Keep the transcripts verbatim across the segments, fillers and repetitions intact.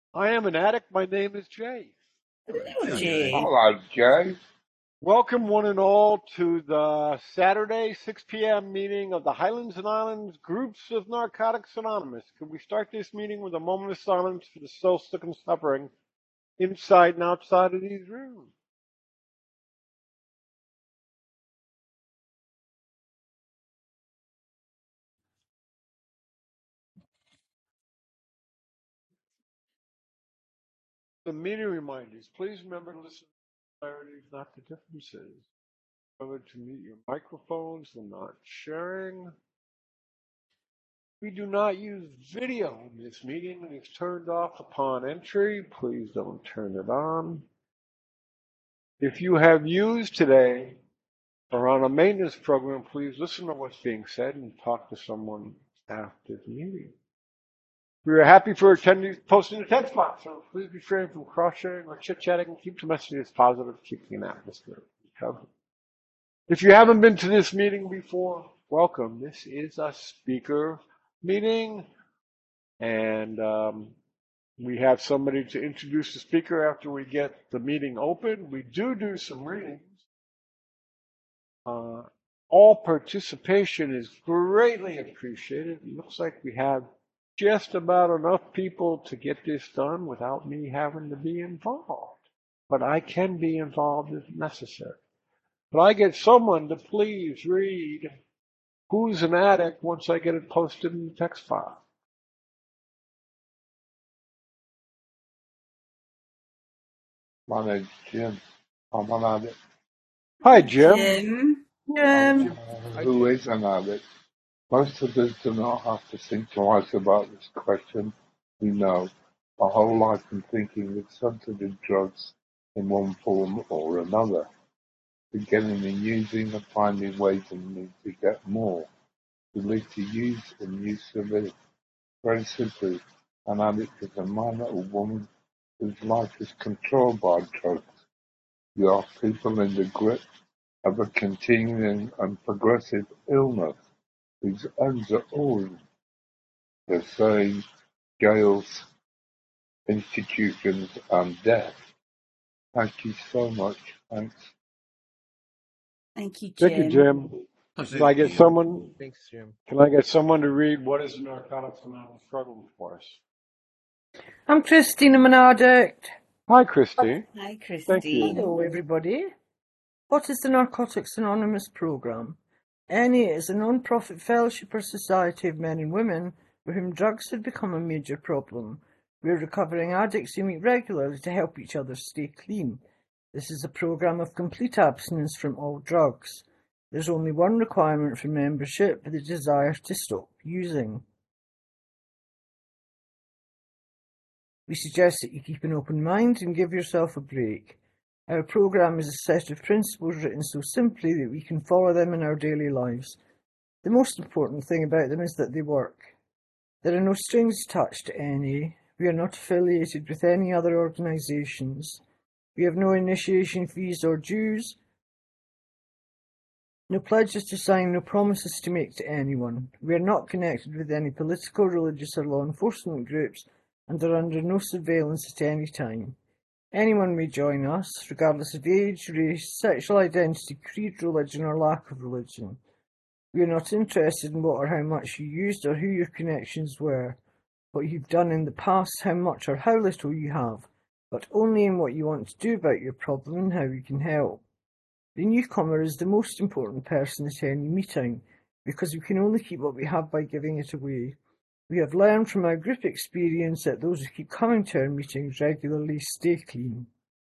I am an addict. My name is Jay. Hello, Jay. Hello, Jay. Welcome, one and all, to the Saturday six p m meeting of the Highlands and Islands Groups of Narcotics Anonymous. Could we start this meeting with a moment of silence for the soul sick and suffering inside and outside of these rooms? The meeting reminders. Please remember to listen to the similarities, not the differences. Remember to mute your microphones when not sharing. We do not use video in this meeting. It's turned off upon entry. Please don't turn it on. If you have used today or on a maintenance program, please listen to what's being said and talk to someone after the meeting. We are happy for attendees posting the text box, so please refrain from cross-sharing or chit-chatting and keep the messages positive, keeping an atmosphere. If you haven't been to this meeting before, welcome. This is a speaker meeting, and um, we have somebody to introduce the speaker after we get the meeting open. We do do some readings. Uh, all participation is greatly appreciated. It looks like we have just about enough people to get this done without me having to be involved. But I can be involved if necessary. But I get someone to please read Who's an Addict once I get it posted in the text file. My name's Jim. I'm an addict. Hi, Jim. Jim. I'm, Jim. uh, who is an addict? Most of us do not have to think twice about this question. We know our whole life been thinking we've something with drugs in one form or another. Beginning and using and finding ways and means to get more. We live to use and use to live. Very simply, an addict is a man or woman whose life is controlled by drugs. You are people in the grip of a continuing and progressive illness whose ends are all the same: jails, institutions, and death. Thank you so much. Thanks. Thank you, Thank you, Jim. Jim. Can I get someone? Thanks, Jim. Can I get someone to read What is the Narcotics Anonymous struggle for us? I'm Christine, I'm an addict. Hi, Christy. Hi, Christine. Thank you. Hello, everybody. What is the Narcotics Anonymous program? N A is a non-profit fellowship or society of men and women for whom drugs have become a major problem. We're recovering addicts who meet regularly to help each other stay clean. This is a program of complete abstinence from all drugs. There's only one requirement for membership: the desire to stop using. We suggest that you keep an open mind and give yourself a break. Our program is a set of principles written so simply that we can follow them in our daily lives. The most important thing about them is that they work. There are no strings attached to N A. We are not affiliated with any other organisations. We have no initiation fees or dues, no pledges to sign, no promises to make to anyone. We are not connected with any political, religious or law enforcement groups and are under no surveillance at any time. Anyone may join us, regardless of age, race, sexual identity, creed, religion or lack of religion. We are not interested in what or how much you used or who your connections were, what you've done in the past, how much or how little you have, but only in what you want to do about your problem and how you can help. The newcomer is the most important person at any meeting, because we can only keep what we have by giving it away. We have learned from our group experience that those who keep coming to our meetings regularly stay clean.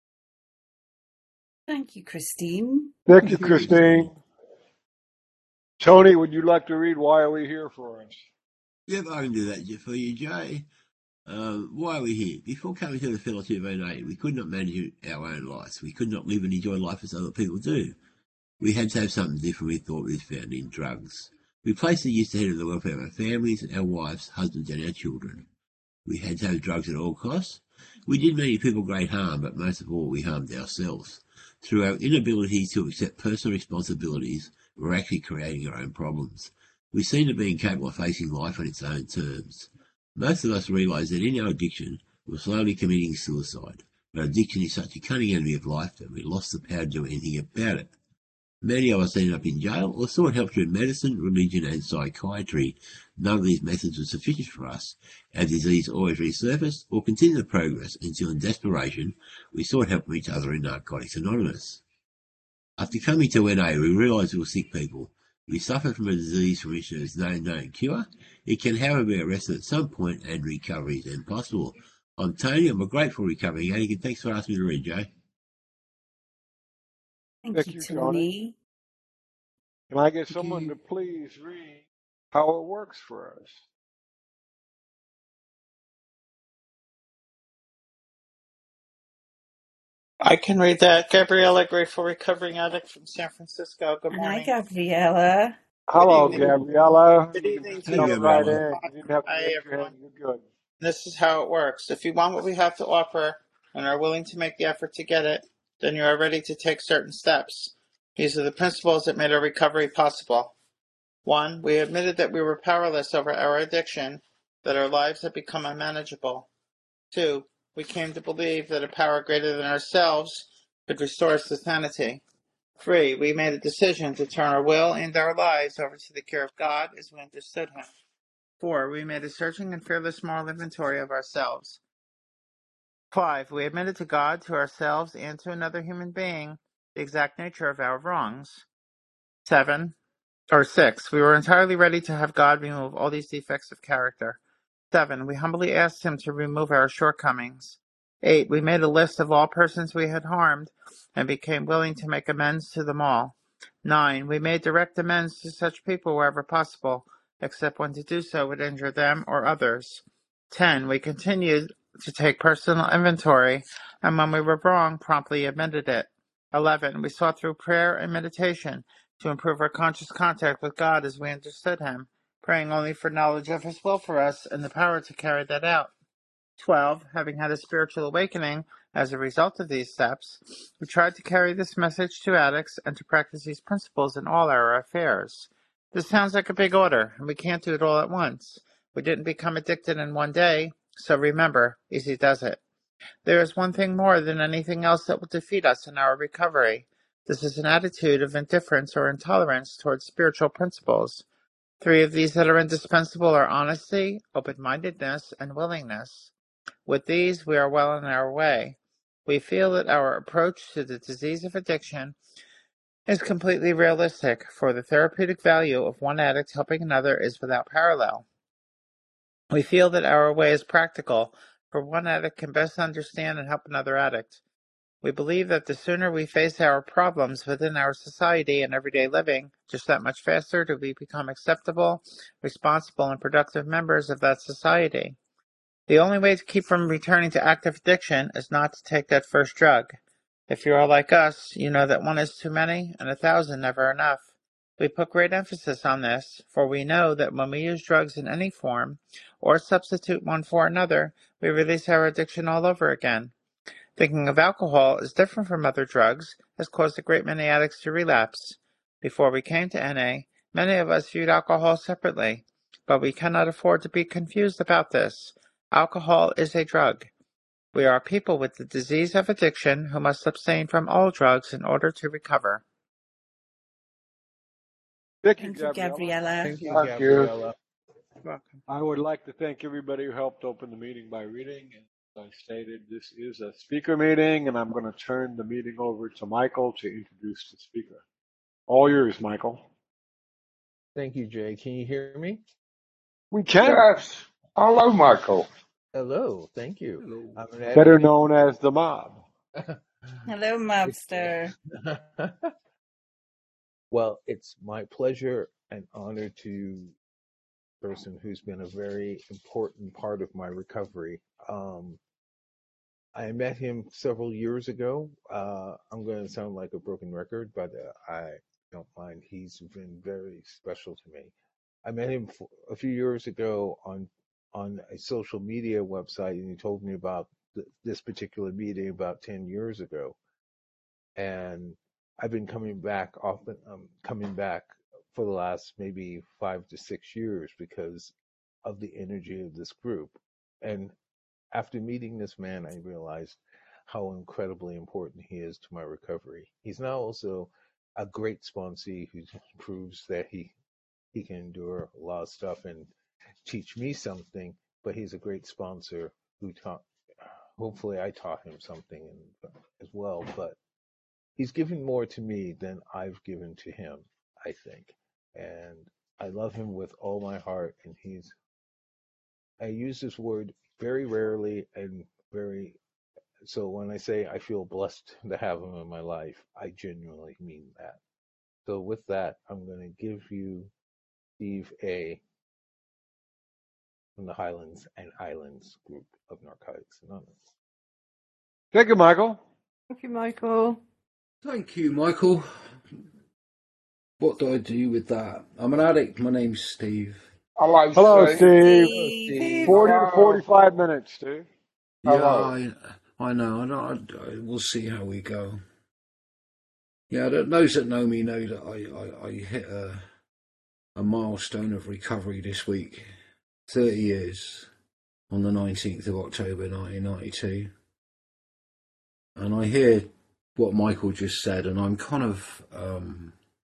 Thank you, Christine. Thank you, Christine. Tony, would you like to read Why Are We Here for us? Yep, I can do that for you, Jay. Um, why are we here? Before coming to the fellowship of N A, we could not manage our own lives. We could not live and enjoy life as other people do. We had to have something different we thought was found in drugs. We placed the use ahead of the welfare of our families, our wives, husbands and our children. We had to have drugs at all costs. We did many people great harm, but most of all we harmed ourselves. Through our inability to accept personal responsibilities, we're actually creating our own problems. We seem to be incapable of facing life on its own terms. Most of us realise that in our addiction, were slowly committing suicide. But addiction is such a cunning enemy of life that we lost the power to do anything about it. Many of us ended up in jail or sought help through medicine, religion and psychiatry. None of these methods were sufficient for us. Our disease always resurfaced or continued to progress until in desperation we sought help from each other in Narcotics Anonymous. After coming to N A, we realised we were sick people. We suffered from a disease for which there is no known cure. It can, however, be arrested at some point and recovery is then possible. I'm Tony. I'm a grateful recovering addict, and thanks for asking me to read, Jay. Thank, Thank you, you, Tony. Can I get Thank someone you. to please read how it works for us? I can read that. Gabriella, grateful recovering addict from San Francisco. Good Hi, morning. Gabriella. Good Hello, evening. Gabriella. Good You can evening just to Hey, jump you. right Gabriella. in. You didn't have to Hi, raise your everyone. hand. You're good. This is how it works. If you want what we have to offer and are willing to make the effort to get it, then you are ready to take certain steps. These are the principles that made our recovery possible. One, we admitted that we were powerless over our addiction, that our lives had become unmanageable. Two, we came to believe that a power greater than ourselves could restore us to sanity. Three, we made a decision to turn our will and our lives over to the care of God as we understood Him. Four, we made a searching and fearless moral inventory of ourselves. Five, we admitted to God, to ourselves, and to another human being the exact nature of our wrongs. Seven, or six, we were entirely ready to have God remove all these defects of character. Seven, we humbly asked Him to remove our shortcomings. Eight, we made a list of all persons we had harmed and became willing to make amends to them all. Nine, we made direct amends to such people wherever possible, except when to do so would injure them or others. Ten, we continued to take personal inventory, and when we were wrong, promptly admitted it. Eleven, we sought through prayer and meditation to improve our conscious contact with God as we understood Him, praying only for knowledge of His will for us and the power to carry that out. Twelve, having had a spiritual awakening as a result of these steps, we tried to carry this message to addicts and to practice these principles in all our affairs. This sounds like a big order, and we can't do it all at once. We didn't become addicted in one day, so remember, easy does it. There is one thing more than anything else that will defeat us in our recovery. This is an attitude of indifference or intolerance towards spiritual principles. Three of these that are indispensable are honesty, open-mindedness, and willingness. With these, we are well on our way. We feel that our approach to the disease of addiction is completely realistic, for the therapeutic value of one addict helping another is without parallel. We feel that our way is practical, for one addict can best understand and help another addict. We believe that the sooner we face our problems within our society and everyday living, just that much faster do we become acceptable, responsible, and productive members of that society. The only way to keep from returning to active addiction is not to take that first drug. If you are like us, you know that one is too many and a thousand never enough. We put great emphasis on this, for we know that when we use drugs in any form, or substitute one for another, we release our addiction all over again. Thinking of alcohol as different from other drugs has caused a great many addicts to relapse. Before we came to N A, many of us viewed alcohol separately, but we cannot afford to be confused about this. Alcohol is a drug. We are people with the disease of addiction who must abstain from all drugs in order to recover. Thank you, Thank you, Gabriella. Gabriella. Thank you, Thank you. Gabriella. Welcome. I would like to thank everybody who helped open the meeting by reading. As I stated, this is a speaker meeting, and I'm going to turn the meeting over to Michael to introduce the speaker. All yours, Michael. Thank you, Jay. Can you hear me? We can. Yes. Hello, Michael. Hello. Thank you. Hello. I'm an Better advocate. known as the mob. Hello, mobster. Well, it's my pleasure and honor to person who's been a very important part of my recovery. Um, I met him several years ago. Uh, I'm going to sound like a broken record, but uh, I don't mind. He's been very special to me. I met him f- a few years ago on on a social media website, and he told me about th- this particular meeting about ten years ago. And I've been coming back often, um, coming back for the last maybe five to six years because of the energy of this group. And after meeting this man, I realized how incredibly important he is to my recovery. He's now also a great sponsee who proves that he he can endure a lot of stuff and teach me something. But he's a great sponsor who taught. Hopefully, I taught him something as well. But he's given more to me than I've given to him, I think, and I love him with all my heart. And he's I use this word very rarely and very so when I say I feel blessed to have him in my life, I genuinely mean that. So with that, I'm going to give you Steve A. from the Highlands and Islands group of Narcotics Anonymous. Thank you, Michael. Thank you, Michael. Thank you, Michael. What do I do with that? I'm an addict. My name's Steve. Hello, Hello, Steve. Steve. Hello, Steve. Steve. forty to Hello. forty-five minutes, Steve. Yeah, Hello. I, I know. I, don't- I, we'll see how we go. Yeah, th- those that know me know that I, I, I hit a, a milestone of recovery this week. thirty years on the nineteenth of October nineteen ninety-two. And I hear what Michael just said, and I'm kind of, um,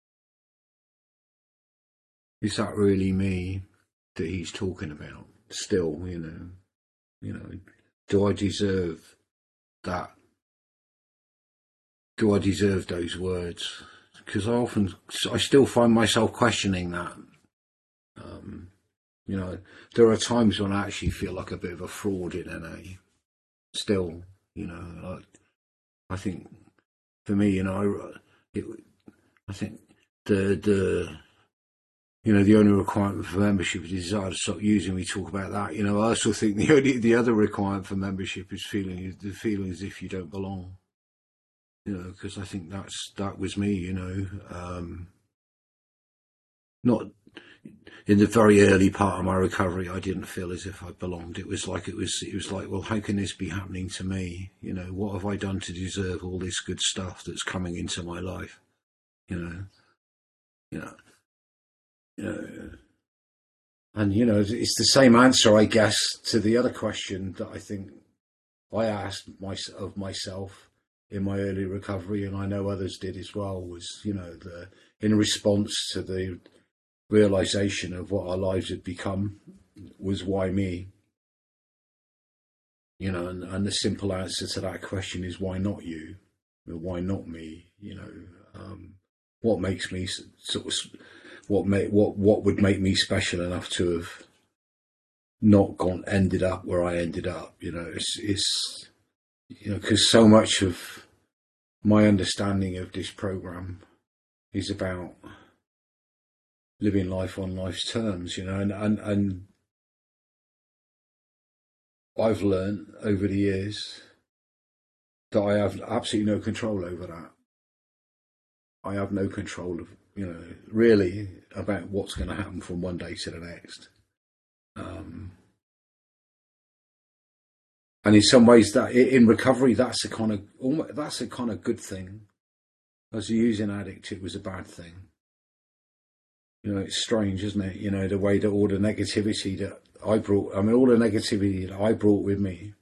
is that really me that he's talking about? Still, you know, you know, do I deserve that? Do I deserve those words? Because I often, I still find myself questioning that. Um, you know, there are times when I actually feel like a bit of a fraud in N A. Still, you know, like, I think for me, you know, I, it, I think the the you know the only requirement for membership is desire to stop using. We talk about that. You know, I also think the only the other requirement for membership is feeling the feeling as if you don't belong. You know, because I think that's that was me. You know, um, not in the very early part of my recovery, I didn't feel as if I belonged. It was like it was. It was like, well, how can this be happening to me? You know, what have I done to deserve all this good stuff that's coming into my life? You know, you know, you know, and you know, it's the same answer, I guess, to the other question that I think I asked my, of myself in my early recovery, and I know others did as well. Was you know, the in response to the realization of what our lives had become, was why me? You know, and, and the simple answer to that question is why not you? Why not me? You know, um, what makes me sort of what make what what would make me special enough to have not gone ended up where I ended up? You know, it's it's you know, because so much of my understanding of this program is about living life on life's terms, you know, and, and, and I've learned over the years that I have absolutely no control over that. I have no control of, you know, really about what's going to happen from one day to the next. Um, and in some ways, that in recovery, that's a kind of that's a kind of good thing. As a using addict, it was a bad thing. You know, it's strange, isn't it? You know, the way that all the negativity that I brought, I mean, all the negativity that I brought with me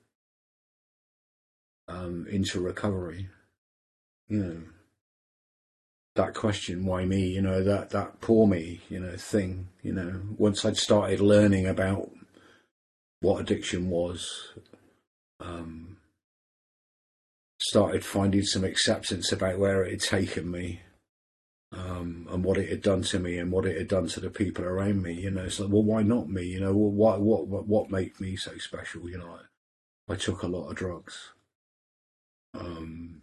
um, into recovery, you know, that question, why me, you know, that, that poor me, you know, thing, you know, once I'd started learning about what addiction was, um, started finding some acceptance about where it had taken me. Um, and what it had done to me and what it had done to the people around me, you know, it's like, well, why not me? You know, well, what, what, what, what made me so special? You know, I, I took a lot of drugs. Um,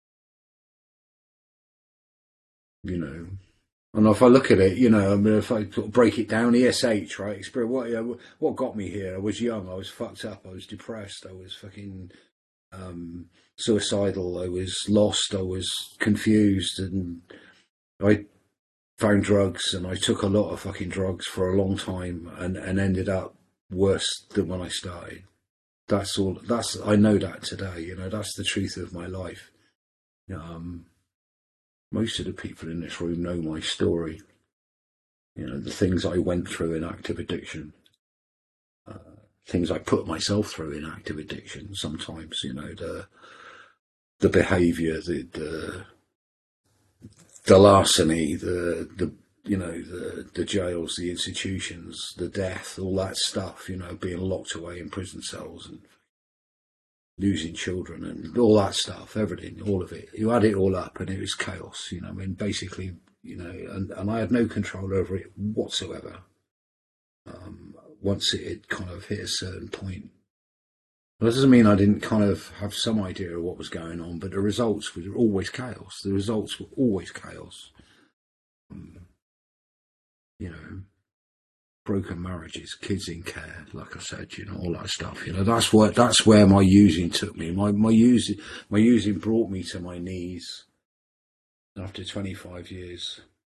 you know, and if I look at it, you know, I mean, if I sort of break it down, E S H, right? Experience, what, you know, what got me here? I was young, I was fucked up, I was depressed, I was fucking um, suicidal, I was lost, I was confused, and I found drugs, and I took a lot of fucking drugs for a long time, and, and ended up worse than when I started. That's all. That's I know that today. You know, that's the truth of my life. Um, most of the people in this room know my story. You know, the things I went through in active addiction. Uh, things I put myself through in active addiction. Sometimes, you know, the the behaviour, the the the larceny, the the you know the the jails, the institutions, the death, all that stuff. You know, being locked away in prison cells and losing children and all that stuff, everything, all of it. You add it all up, and it was chaos. You know, I mean, basically, you know, and and I had no control over it whatsoever. Um, once it had kind of hit a certain point. That doesn't mean I didn't kind of have some idea of what was going on, but the results were always chaos. The results were always chaos. Um, you know, broken marriages, kids in care, like I said, you know, all that stuff. You know, that's what that's where my using took me. My my using my using brought me to my knees after twenty-five years.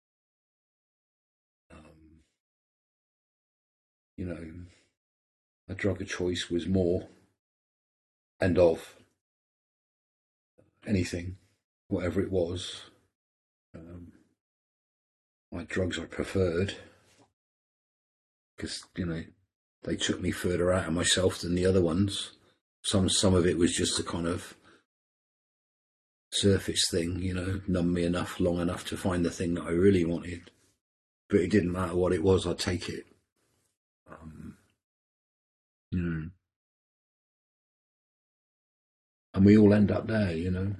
Um, you know, a drug of choice was more. And of anything, whatever it was. Um, my drugs I preferred because, you know, they took me further out of myself than the other ones. Some some of it was just a kind of surface thing, you know, numb me enough, long enough to find the thing that I really wanted. But it didn't matter what it was, I'd take it. Um, you know. And we all end up there, you know.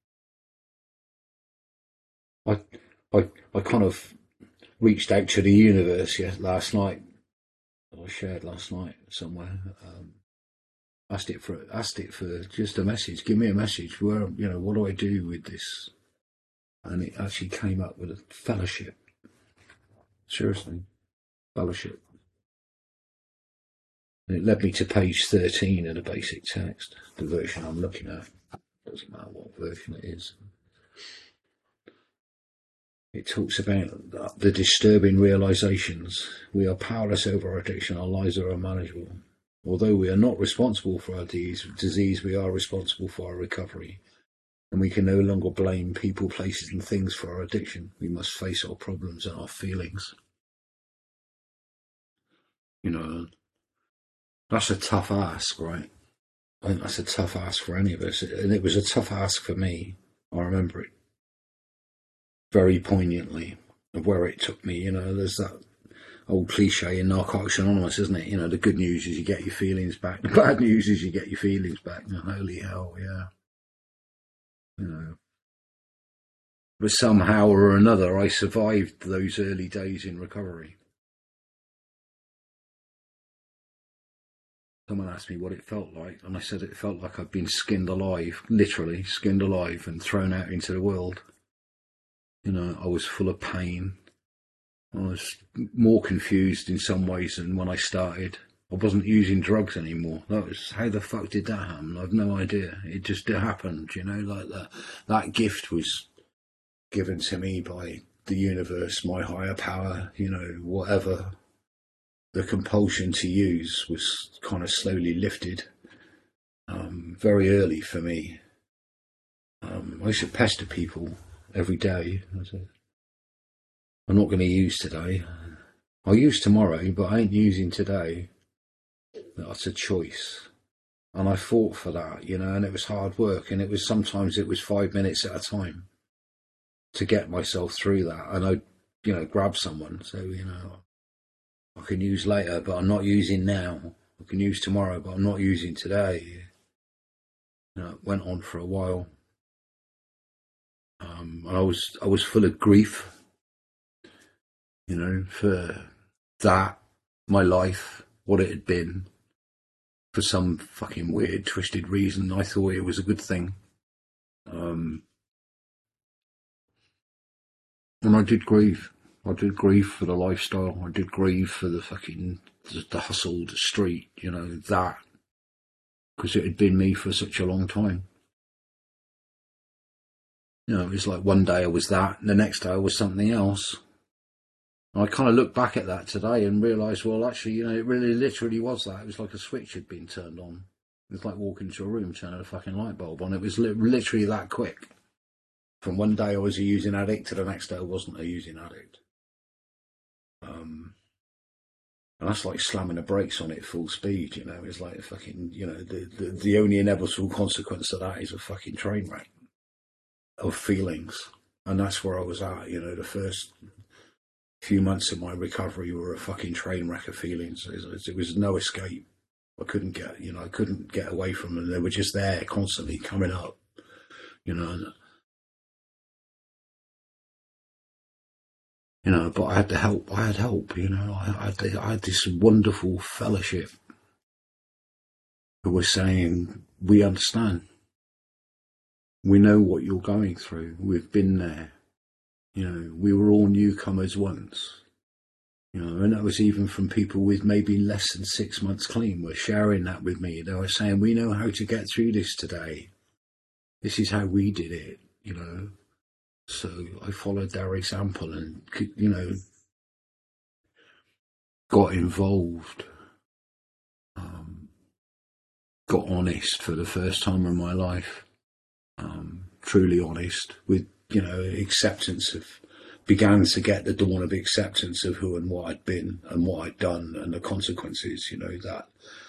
I, I, I kind of reached out to the universe yeah, last night. I shared last night somewhere. Um, asked it for asked it for just a message. Give me a message. Where you know what do I do with this? And it actually came up with a fellowship. Seriously, fellowship. And it led me to page thirteen of the basic text, the version I'm looking at. Doesn't matter what version it is. It talks about the disturbing realizations. We are powerless over our addiction. Our lives are unmanageable. Although we are not responsible for our disease, we are responsible for our recovery. And we can no longer blame people, places and things for our addiction. We must face our problems and our feelings. You know, that's a tough ask, right? I think that's a tough ask for any of us. And it was a tough ask for me. I remember it very poignantly of where it took me. You know, there's that old cliche in Narcotics Anonymous, isn't it? You know, the good news is you get your feelings back. The bad news is you get your feelings back. And holy hell, yeah. You know. But somehow or another, I survived those early days in recovery. Someone asked me what it felt like, and I said it felt like I'd been skinned alive, literally skinned alive and thrown out into the world. You know, I was full of pain. I was more confused in some ways than when I started. I wasn't using drugs anymore. That was, how the fuck did that happen? I've no idea. It just happened, you know, like that. That gift was given to me by the universe, my higher power, you know, whatever. The compulsion to use was kind of slowly lifted um, very early for me. Um, I used to pester people every day. I said, I'm not going to use today. I'll use tomorrow, but I ain't using today. That's a choice. And I fought for that, you know, and it was hard work. And it was sometimes it was five minutes at a time to get myself through that. And I'd, you know, grab someone. So, you know, I can use later, but I'm not using now. I can use tomorrow, but I'm not using today. You know, it went on for a while. Um, and I was, I was full of grief, you know, for that, my life, what it had been. For some fucking weird, twisted reason, I thought it was a good thing. Um, and I did grieve. I did grieve for the lifestyle. I did grieve for the fucking, the, the hustle, the street, you know, that. Because it had been me for such a long time. You know, it was like one day I was that, and the next day I was something else. And I kind of look back at that today and realise, well, actually, you know, it really literally was that. It was like a switch had been turned on. It was like walking into a room, turning a fucking light bulb on. It was li- literally that quick. From one day I was a using addict to the next day I wasn't a using addict. Um, And that's like slamming the brakes on it full speed, you know. It's like a fucking, you know, the, the, the only inevitable consequence of that is a fucking train wreck of feelings. And that's where I was at, you know, the first few months of my recovery were a fucking train wreck of feelings. It was, it was no escape. I couldn't get, you know, I couldn't get away from them. They were just there constantly coming up, you know. You know, but I had the help. I had help. You know, I, I, had, I had this wonderful fellowship who were saying, "We understand. We know what you're going through. We've been there. You know, we were all newcomers once. You know," and that was even from people with maybe less than six months clean were sharing that with me. They were saying, "We know how to get through this today. This is how we did it." You know. So I followed their example and, you know, got involved, um, got honest for the first time in my life, um, truly honest with, you know, acceptance of, began to get the dawn of acceptance of who and what I'd been and what I'd done and the consequences, you know, that,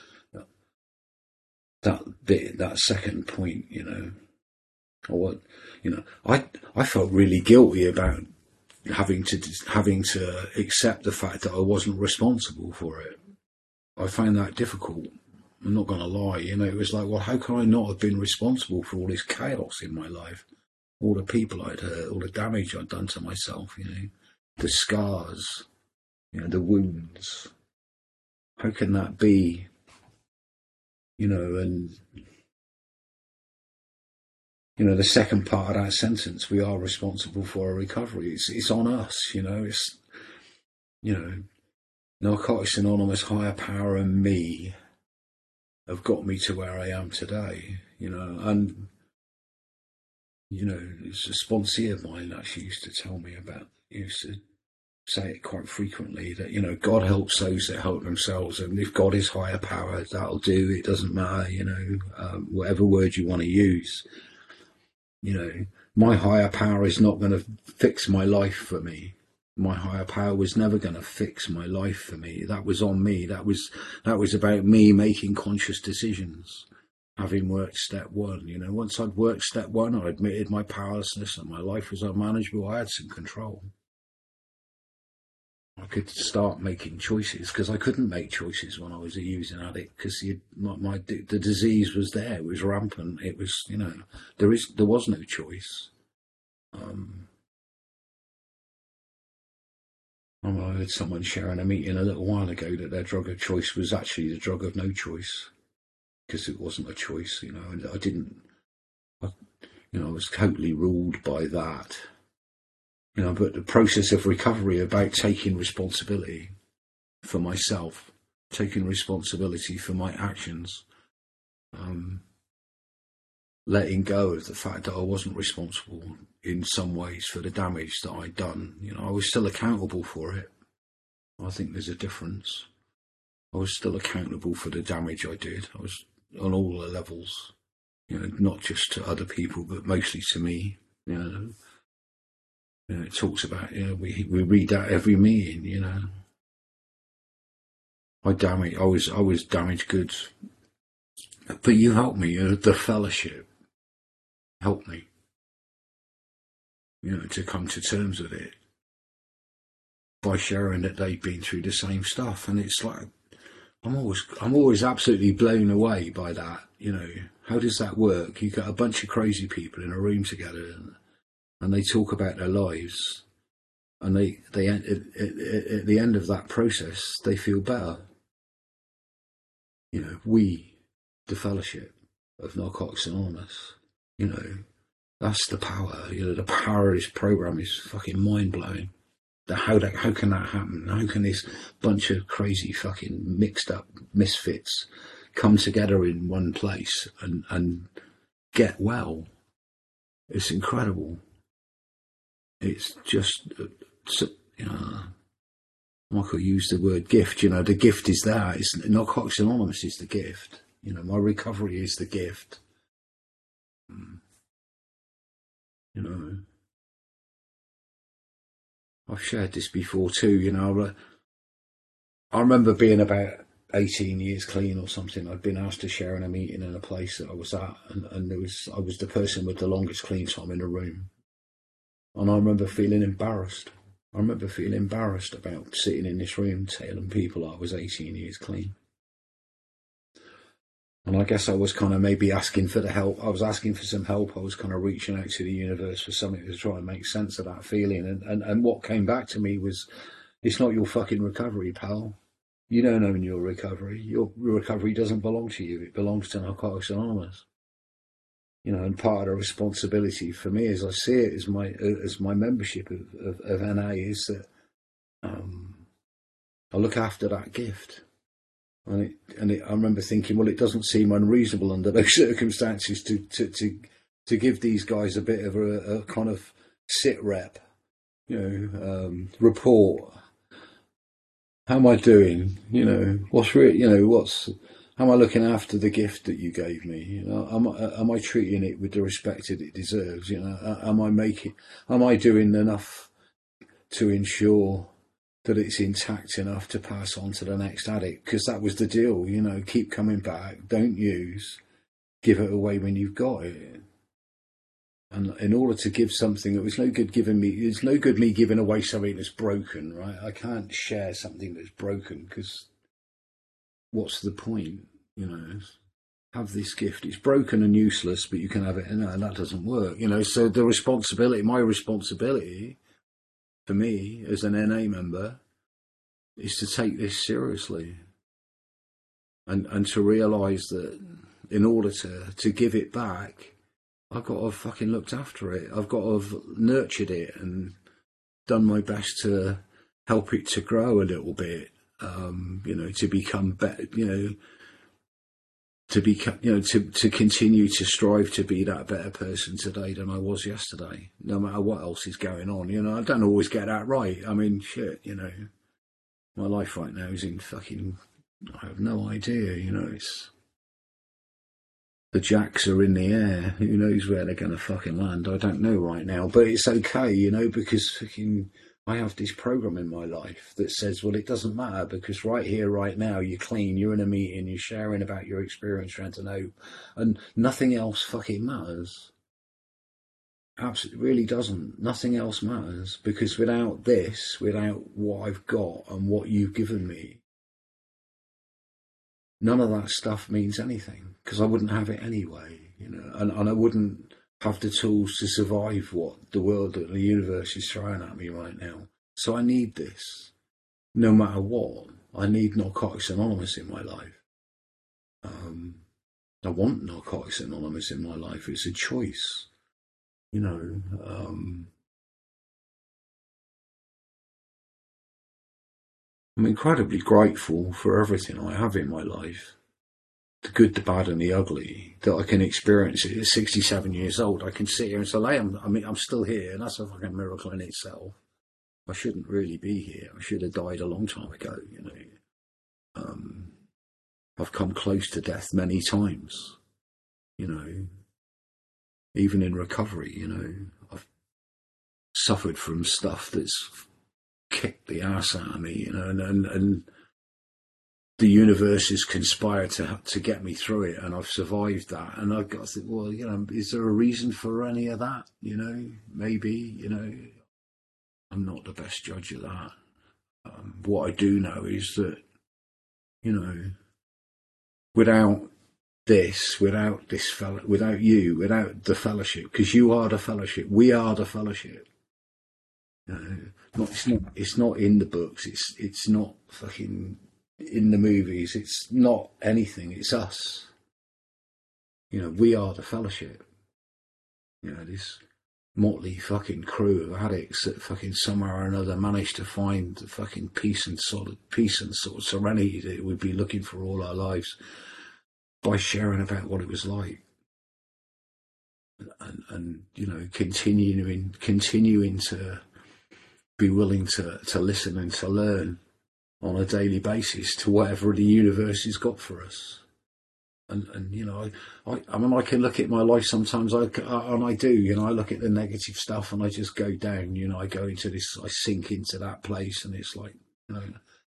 that bit, that second point, you know. Or what, you know, I I felt really guilty about having to having to accept the fact that I wasn't responsible for it. I found that difficult. I'm not going to lie, you know. It was like, well, how can I not have been responsible for all this chaos in my life, all the people I'd hurt, all the damage I'd done to myself, you know, the scars, you know, the wounds. How can that be, you know? And you know, the second part of that sentence, we are responsible for our recovery. It's, it's on us, you know, it's, you know, Narcotics Anonymous, higher power and me have got me to where I am today, you know, and, you know, it's a sponsee of mine actually used to tell me about, used to say it quite frequently that, you know, God helps those that help themselves. And if God is higher power, that'll do. It doesn't matter, you know, um, whatever word you want to use. You know, my higher power is not going to fix my life for me. My higher power was never going to fix my life for me. That was on me. That was that was about me making conscious decisions, having worked step one. You know, once I'd worked step one, I admitted my powerlessness and my life was unmanageable. I had some control. I could start making choices because I couldn't make choices when I was a using addict because my, my the disease was there. It was rampant. It was, you know, there is there was no choice. Um, I heard someone sharing a meeting a little while ago that their drug of choice was actually the drug of no choice because it wasn't a choice. You know, and I didn't. I, you know, I was totally ruled by that. You know, but the process of recovery about taking responsibility for myself, taking responsibility for my actions, um, letting go of the fact that I wasn't responsible in some ways for the damage that I'd done. You know, I was still accountable for it. I think there's a difference. I was still accountable for the damage I did. I was on all the levels, you know, not just to other people, but mostly to me, you know. You know, it talks about, you know, we we read that every meeting, you know. I damage, I was I was damaged goods, but you helped me. You know, the fellowship helped me, you know, to come to terms with it by sharing that they've been through the same stuff, and it's like I'm always I'm always absolutely blown away by that. You know, how does that work? You got a bunch of crazy people in a room together. And, And they talk about their lives, and they they at, at, at the end of that process they feel better. You know, we, the fellowship of Narcotics Anonymous, you know, that's the power. You know, the power of this program is fucking mind blowing. The how that how can that happen? How can this bunch of crazy fucking mixed up misfits come together in one place and and get well? It's incredible. It's just, you know, Michael used the word gift, you know, the gift is there. It's Narcotics Anonymous is the gift. You know, my recovery is the gift. You know, I've shared this before too, you know, I remember being about eighteen years clean or something. I'd been asked to share in a meeting in a place that I was at, and, and there was I was the person with the longest clean time in the room. And I remember feeling embarrassed. I remember feeling embarrassed about sitting in this room telling people I was eighteen years clean. And I guess I was kind of maybe asking for the help. I was asking for some help. I was kind of reaching out to the universe for something to try and make sense of that feeling. And, and, and what came back to me was, it's not your fucking recovery, pal. You don't own your recovery. Your recovery doesn't belong to you. It belongs to Narcotics Anonymous. You know, and part of the responsibility for me, as I see it, as my as my membership of, of, of N A, is that um, I look after that gift. And it, and it, I remember thinking, well, it doesn't seem unreasonable under those circumstances to to to, to give these guys a bit of a, a kind of sit rep, you know, um, report. How am I doing? You know, what's re- you know what's how am I looking after the gift that you gave me? You know, am I, am I treating it with the respect that it deserves? You know, am I making, am I doing enough to ensure that it's intact enough to pass on to the next addict? Because that was the deal, you know, keep coming back, don't use, give it away when you've got it. And in order to give something, it was no good giving me, it's no good me giving away something that's broken, right? I can't share something that's broken, because what's the point, you know? Have this gift, it's broken and useless, but you can have it, and no, that doesn't work, you know? So the responsibility, my responsibility for me as an N A member is to take this seriously, and and to realise that in order to, to give it back, I've got to have fucking looked after it. I've got to have nurtured it and done my best to help it to grow a little bit, um, you know, to become better, you know, to be, you know, to, to continue to strive to be that better person today than I was yesterday, no matter what else is going on. You know, I don't always get that right. I mean, shit, you know, my life right now is in fucking, I have no idea, you know, it's, the jacks are in the air. Who knows where they're going to fucking land? I don't know right now, but it's okay, you know, because fucking, I have this program in my life that says, well, it doesn't matter, because right here, right now, you're clean, you're in a meeting, you're sharing about your experience, trying to know, and nothing else fucking matters. Absolutely, really doesn't. Nothing else matters, because without this, without what I've got and what you've given me, none of that stuff means anything, because I wouldn't have it anyway, you know, and, and I wouldn't have the tools to survive what the world and the universe is throwing at me right now. So I need this, no matter what. I need Narcotics Anonymous in my life. Um, I want Narcotics Anonymous in my life. It's a choice, you know. Um, I'm incredibly grateful for everything I have in my life. The good, the bad and the ugly, that I can experience it at sixty-seven years old. I can sit here and say, hey, I'm, I mean, I'm still here, and that's a fucking miracle in itself. I shouldn't really be here. I should have died a long time ago, you know. Um, I've come close to death many times, you know. Even in recovery, you know, I've suffered from stuff that's kicked the ass out of me, you know, and, and, and the universe has conspired to to get me through it, and I've survived that. And I've got to think, well, you know, is there a reason for any of that? You know, maybe, you know, I'm not the best judge of that. Um, what I do know is that, you know, without this, without this fellow, without you, without the fellowship, because you are the fellowship, we are the fellowship. You know, not, it's not, it's not in the books. It's it's not fucking in the movies. It's not anything. It's us. You know, we are the fellowship. You know, this motley fucking crew of addicts that fucking somehow or another managed to find the fucking peace and solid peace and sort of serenity that we'd be looking for all our lives by sharing about what it was like. And, and, and you know, continuing continuing to be willing to, to listen and to learn on a daily basis to whatever the universe has got for us. And, and you know, I, I, I mean, I can look at my life sometimes, I, I, and I do, you know, I look at the negative stuff and I just go down, you know, I go into this, I sink into that place, and it's like, you know,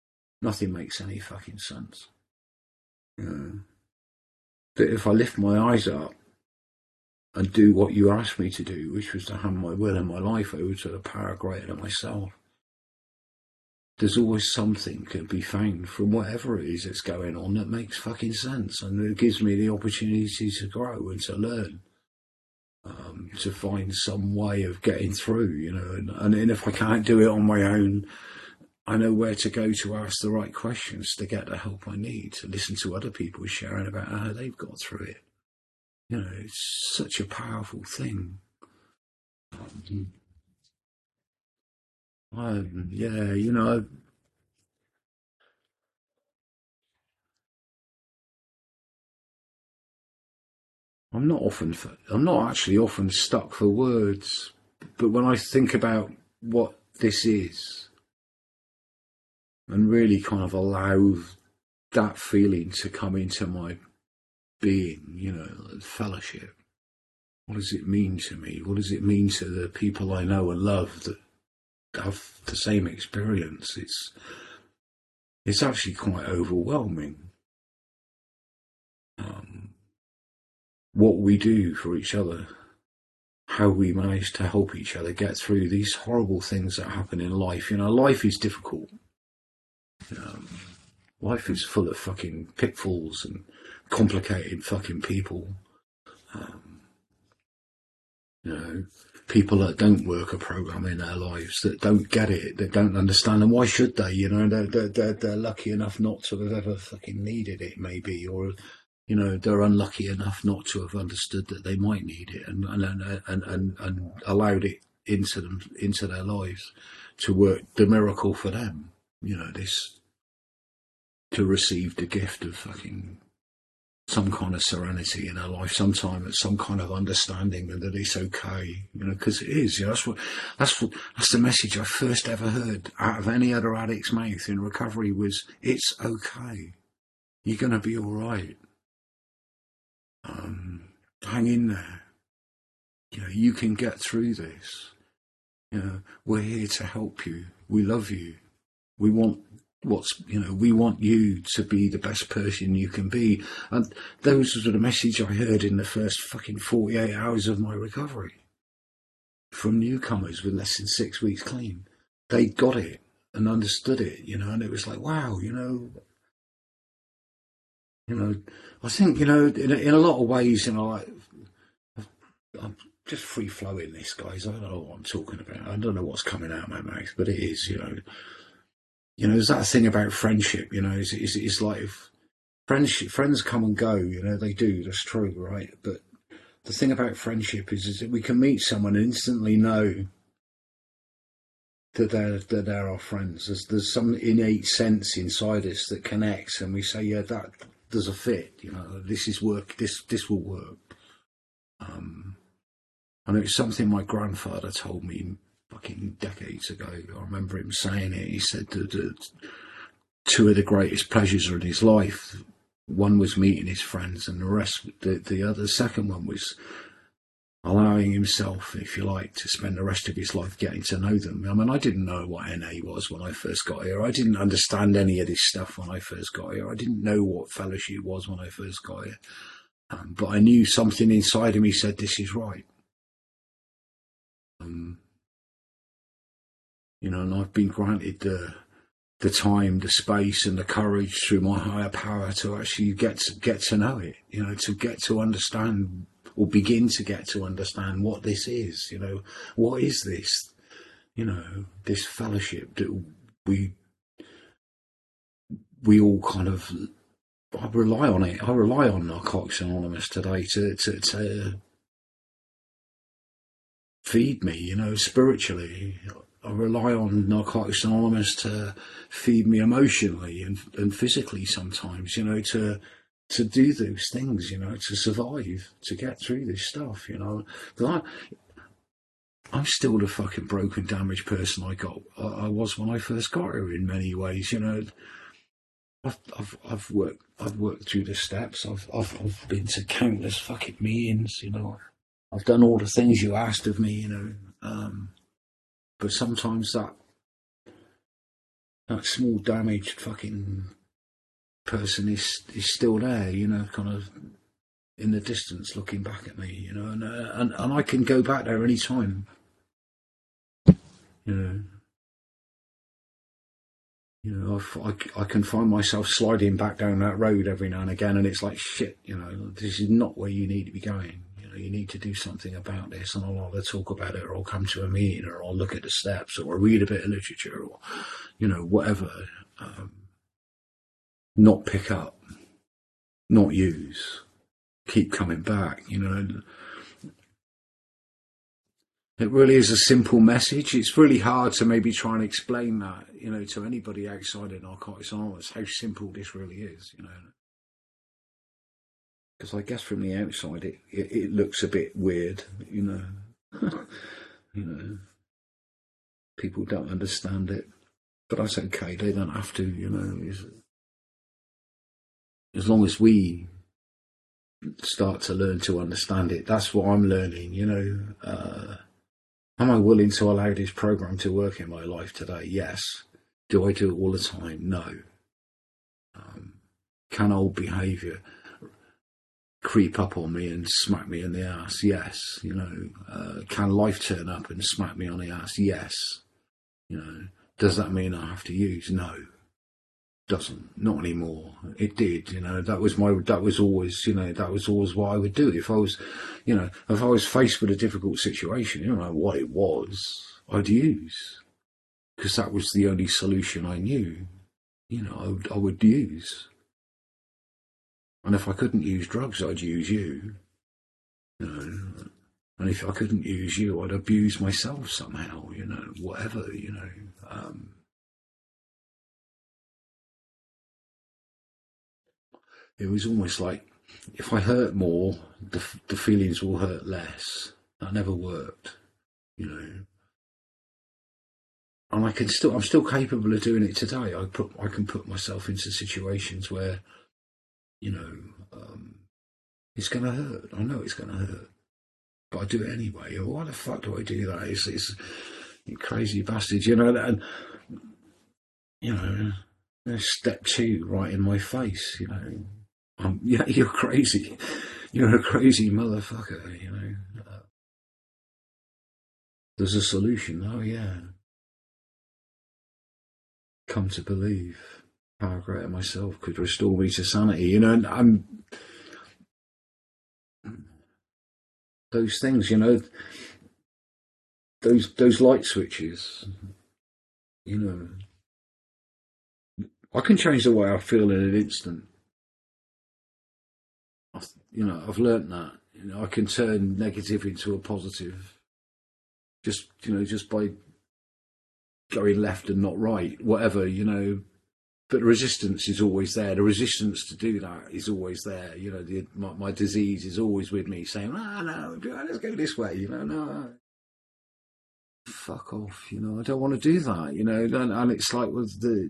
Nothing makes any fucking sense. You know? But if I lift my eyes up and do what you asked me to do, which was to hand my will and my life over to the power greater than myself, there's always something to be found from whatever it is that's going on that makes fucking sense, and it gives me the opportunity to grow and to learn, um, to find some way of getting through, you know. And, and, and if I can't do it on my own, I know where to go to ask the right questions to get the help I need, to listen to other people sharing about how they've got through it. You know, it's such a powerful thing. Um, Um, yeah, you know, I'm not often, for, I'm not actually often stuck for words, but when I think about what this is and really kind of allow that feeling to come into my being, you know, fellowship, what does it mean to me? What does it mean to the people I know and love that have the same experience? It's it's actually quite overwhelming. Um, what we do for each other, how we manage to help each other get through these horrible things that happen in life. You know, life is difficult. Um, life is full of fucking pitfalls and complicated fucking people. Um, you know, people that don't work a program in their lives, that don't get it, that don't understand, and why should they? You know, they're, they're, they're lucky enough not to have ever fucking needed it, maybe, or, you know, they're unlucky enough not to have understood that they might need it, and and and and, and allowed it into them, into their lives, to work the miracle for them. You know, this, to receive the gift of fucking some kind of serenity in our life, sometime at some kind of understanding that it's okay, you know, because it is. You know, that's what, that's what, that's the message I first ever heard out of any other addict's mouth in recovery was, it's okay. You're going to be all right. Um, hang in there. You know, you can get through this. You know, we're here to help you. We love you. We want what's, you know, we want you to be the best person you can be. And those were the message I heard in the first fucking forty-eight hours of my recovery from newcomers with less than six weeks clean. They got it and understood it, you know, and it was like, wow, you know, you know, I think, you know, in a, in a lot of ways, you know, like, I'm just free flowing this, guys. I don't know what I'm talking about. I don't know what's coming out of my mouth, but it is, you know. You know, there's that thing about friendship, you know, it's, it's, it's like if friendship, friends come and go, you know, they do, that's true, right? But the thing about friendship is, is that we can meet someone and instantly know that they're, that they're our friends. There's, there's some innate sense inside us that connects, and we say, yeah, that, there's a fit, you know, this is work, this, this will work. Um, and it's something my grandfather told me fucking decades ago. I remember him saying it. He said that, that two of the greatest pleasures in his life, one was meeting his friends, and the rest, the, the other, second one was allowing himself, if you like, to spend the rest of his life getting to know them. I mean, I didn't know what N A was when I first got here. I didn't understand any of this stuff when I first got here. I didn't know what fellowship was when I first got here. Um, but I knew something inside of me said, this is right. Um, You know, and I've been granted the the time, the space, and the courage through my higher power to actually get to, get to know it. You know, to get to understand, or begin to get to understand what this is. You know, what is this? You know, this fellowship that we we all kind of. I rely on it. I rely on Narcotics Anonymous today to to, to feed me. You know, spiritually. I rely on Narcotics Anonymous to feed me emotionally and, and physically sometimes, you know, to to do those things, you know, to survive, to get through this stuff, you know. I, I'm still the fucking broken, damaged person I got. I, I was when I first got here in many ways, you know. I've I've I've worked I've worked through the steps. I've I've I've been to countless fucking meetings, you know. I've done all the things you asked of me, you know. Um, But sometimes that that small damaged fucking person is is still there, you know, kind of in the distance looking back at me, you know, and uh, and, and I can go back there any time, you know. You know, I, I, I can find myself sliding back down that road every now and again, and it's like, shit, you know, this is not where you need to be going. You know, you need to do something about this, and I'll either talk about it, or I'll come to a meeting, or I'll look at the steps, or I'll read a bit of literature, or, you know, whatever. Um, not pick up, not use, keep coming back, you know. It really is a simple message. It's really hard to maybe try and explain that, you know, to anybody outside of Narcotics Anonymous, how simple this really is, you know. Because I guess from the outside, it, it, it looks a bit weird, you know. You know, people don't understand it, but that's okay. They don't have to, you know. It's, as long as we start to learn to understand it, that's what I'm learning, you know. Uh, Am I willing to allow this program to work in my life today? Yes. Do I do it all the time? No. Um, can old behaviour creep up on me and smack me in the ass? Yes. You know, uh, can life turn up and smack me on the ass? Yes. You know, does that mean I have to use? No. Doesn't. Not anymore. It did, you know. That was my, that was always, you know, that was always what I would do. If I was, you know, if I was faced with a difficult situation, you know what it was, I'd use. Because that was the only solution I knew. You know, I would, I would use. And if I couldn't use drugs, I'd use you. You know. And if I couldn't use you, I'd abuse myself somehow, you know, whatever, you know. Um, It was almost like, if I hurt more, the, the feelings will hurt less. That never worked, you know. And I can still, I'm still capable of doing it today. I put, I can put myself into situations where, you know, um, it's going to hurt. I know it's going to hurt, but I do it anyway. Why the fuck do I do that? It's, it's you crazy bastard, you know. And you know, step two right in my face, you know. Um, yeah, you're crazy. You're a crazy motherfucker, you know. Uh, there's a solution. Oh, yeah. Come to believe power greater myself could restore me to sanity, you know. And I'm those things, you know. Those those light switches, you know. I can change the way I feel in an instant. You know, I've learnt that. You know, I can turn negative into a positive. Just, you know, just by going left and not right, whatever, you know. But the resistance is always there. The resistance to do that is always there. You know, the, my, my disease is always with me saying, ah, no, let's go this way, you know, no. Fuck off, you know, I don't want to do that, you know. And, and it's like with the...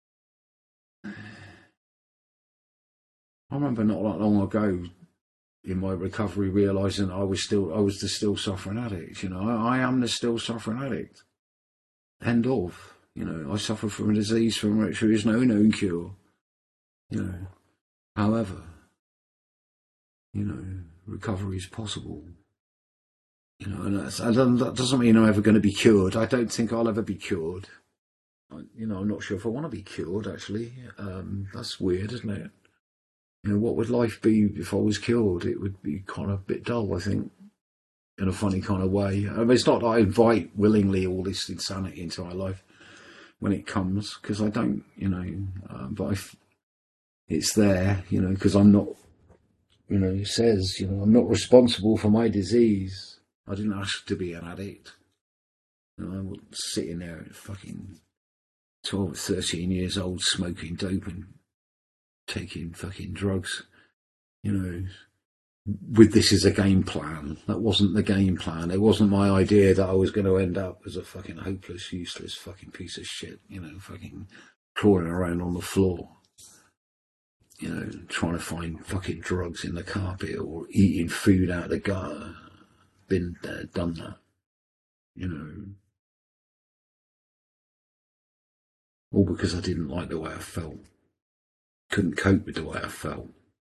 I remember not that long ago, in my recovery, realising I was still, I was the still suffering addict. You know, I, I am the still suffering addict. End of. You know, I suffer from a disease from which there is no known cure. You know, however, you know, recovery is possible. You know, and that's, that doesn't mean I'm ever going to be cured. I don't think I'll ever be cured. I, you know, I'm not sure if I want to be cured. Actually, um, that's weird, isn't it? You know, what would life be if I was cured? It would be kind of a bit dull, I think, in a funny kind of way. I mean, it's not that I invite willingly all this insanity into my life when it comes, because I don't, you know, uh, but I, it's there, you know, because I'm not, you know, it says, you know, I'm not responsible for my disease. I didn't ask to be an addict. You know, I was sitting there at fucking twelve, thirteen years old, smoking dope and taking fucking drugs, you know, with this as a game plan. That wasn't the game plan. It wasn't my idea that I was going to end up as a fucking hopeless, useless fucking piece of shit, you know, fucking crawling around on the floor, you know, trying to find fucking drugs in the carpet or eating food out of the gutter. Been there, done that, you know. all because I didn't like the way I felt, couldn't cope with the way I felt.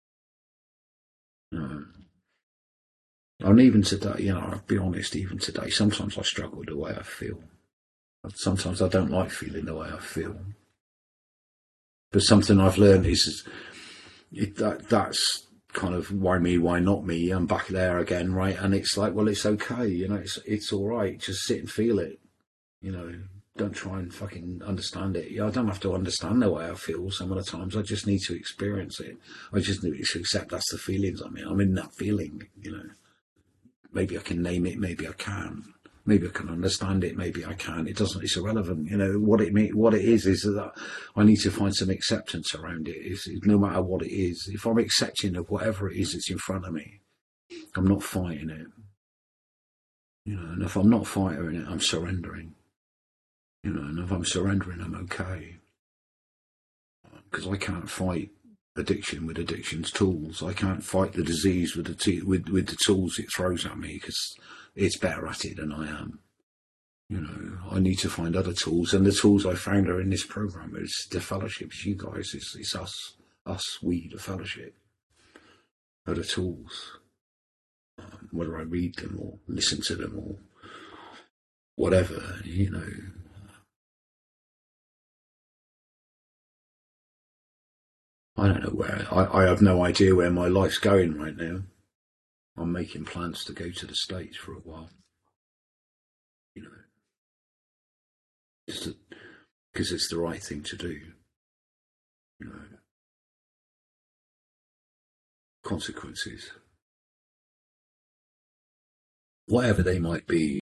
Um, and even today, you know, I'll be honest, even today, sometimes I struggle with the way I feel. Sometimes I don't like feeling the way I feel. But something I've learned is it, that that's kind of why me, why not me. I'm back there again, right? And it's like, well, it's okay, you know, it's it's all right. Just sit and feel it, you know. Don't try and fucking understand it. I don't have to understand the way I feel some of the times. I just need to experience it. I just need to accept that's the feelings I'm in. I'm in that feeling, you know. Maybe I can name it, maybe I can't. Maybe I can understand it, maybe I can. It doesn't, it's irrelevant. You know, what it what it is is that I need to find some acceptance around it. It's, no matter what it is. If I'm accepting of whatever it is that's in front of me, I'm not fighting it. You know, and if I'm not fighting it, I'm surrendering. You know, and if I'm surrendering, I'm okay. Because I can't fight addiction with addiction's tools. I can't fight the disease with the t- with with the tools it throws at me, because it's better at it than I am. You know, I need to find other tools, and the tools I found are in this program. It's the fellowship. It's you guys. It's, it's us, us, we, the fellowship, are the tools. Um, whether I read them or listen to them or whatever, you know. I don't know where, I, I have no idea where my life's going right now. I'm making plans to go to the States for a while. You know, just because it's the right thing to do. You know, consequences, whatever they might be.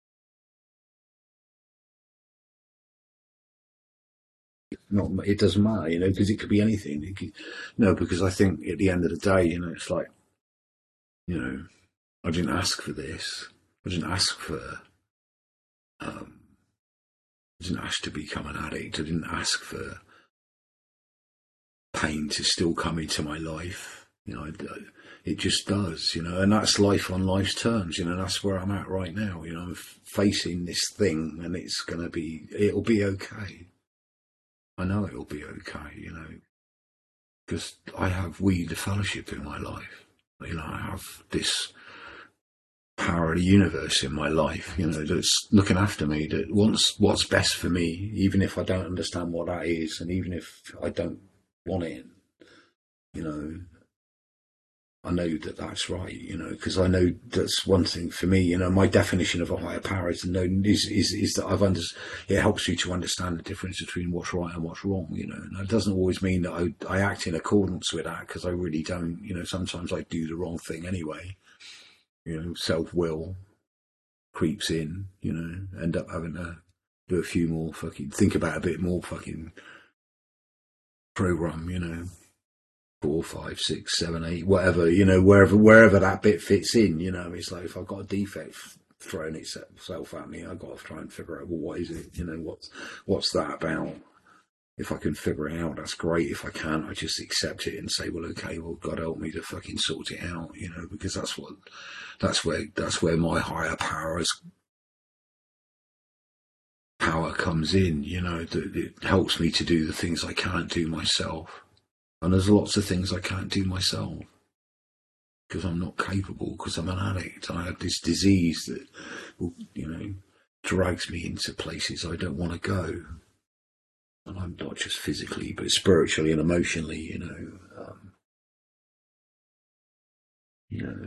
Not, it doesn't matter, you know, because it could be anything. It could, no, because I think at the end of the day, you know, it's like, you know, I didn't ask for this. I didn't ask for, um, I didn't ask to become an addict. I didn't ask for pain to still come into my life. You know, it, it just does, you know, and that's life on life's terms, you know, that's where I'm at right now. You know, I'm facing this thing and it's going to be, it'll be okay. I know it'll be okay, you know, because I have we, the fellowship in my life. You know, I have this power of the universe in my life, you know, that's looking after me, that wants what's best for me, even if I don't understand what that is, and even if I don't want it, you know. I know that that's right, you know, because I know that's one thing for me. You know, my definition of a higher power is know is is, is that I've under, it helps you to understand the difference between what's right and what's wrong. You know, and that doesn't always mean that I, I act in accordance with that, because I really don't. You know, sometimes I do the wrong thing anyway. You know, self-will creeps in. You know, end up having to do a few more fucking think about a bit more fucking program. You know. Four, five, six, seven, eight, whatever, you know, wherever wherever that bit fits in, you know, it's like if I've got a defect throwing itself at me, I've got to try and figure out, well, what is it? You know, what's what's that about? If I can figure it out, that's great. If I can't, I just accept it and say, well, okay, well, God help me to fucking sort it out, you know, because that's what, that's where, that's where my higher powers power comes in, you know, that it helps me to do the things I can't do myself. And there's lots of things I can't do myself because I'm not capable, because I'm an addict. I have this disease that, you know, drags me into places I don't want to go. And I'm not just physically, but spiritually and emotionally, you know. Um, you know.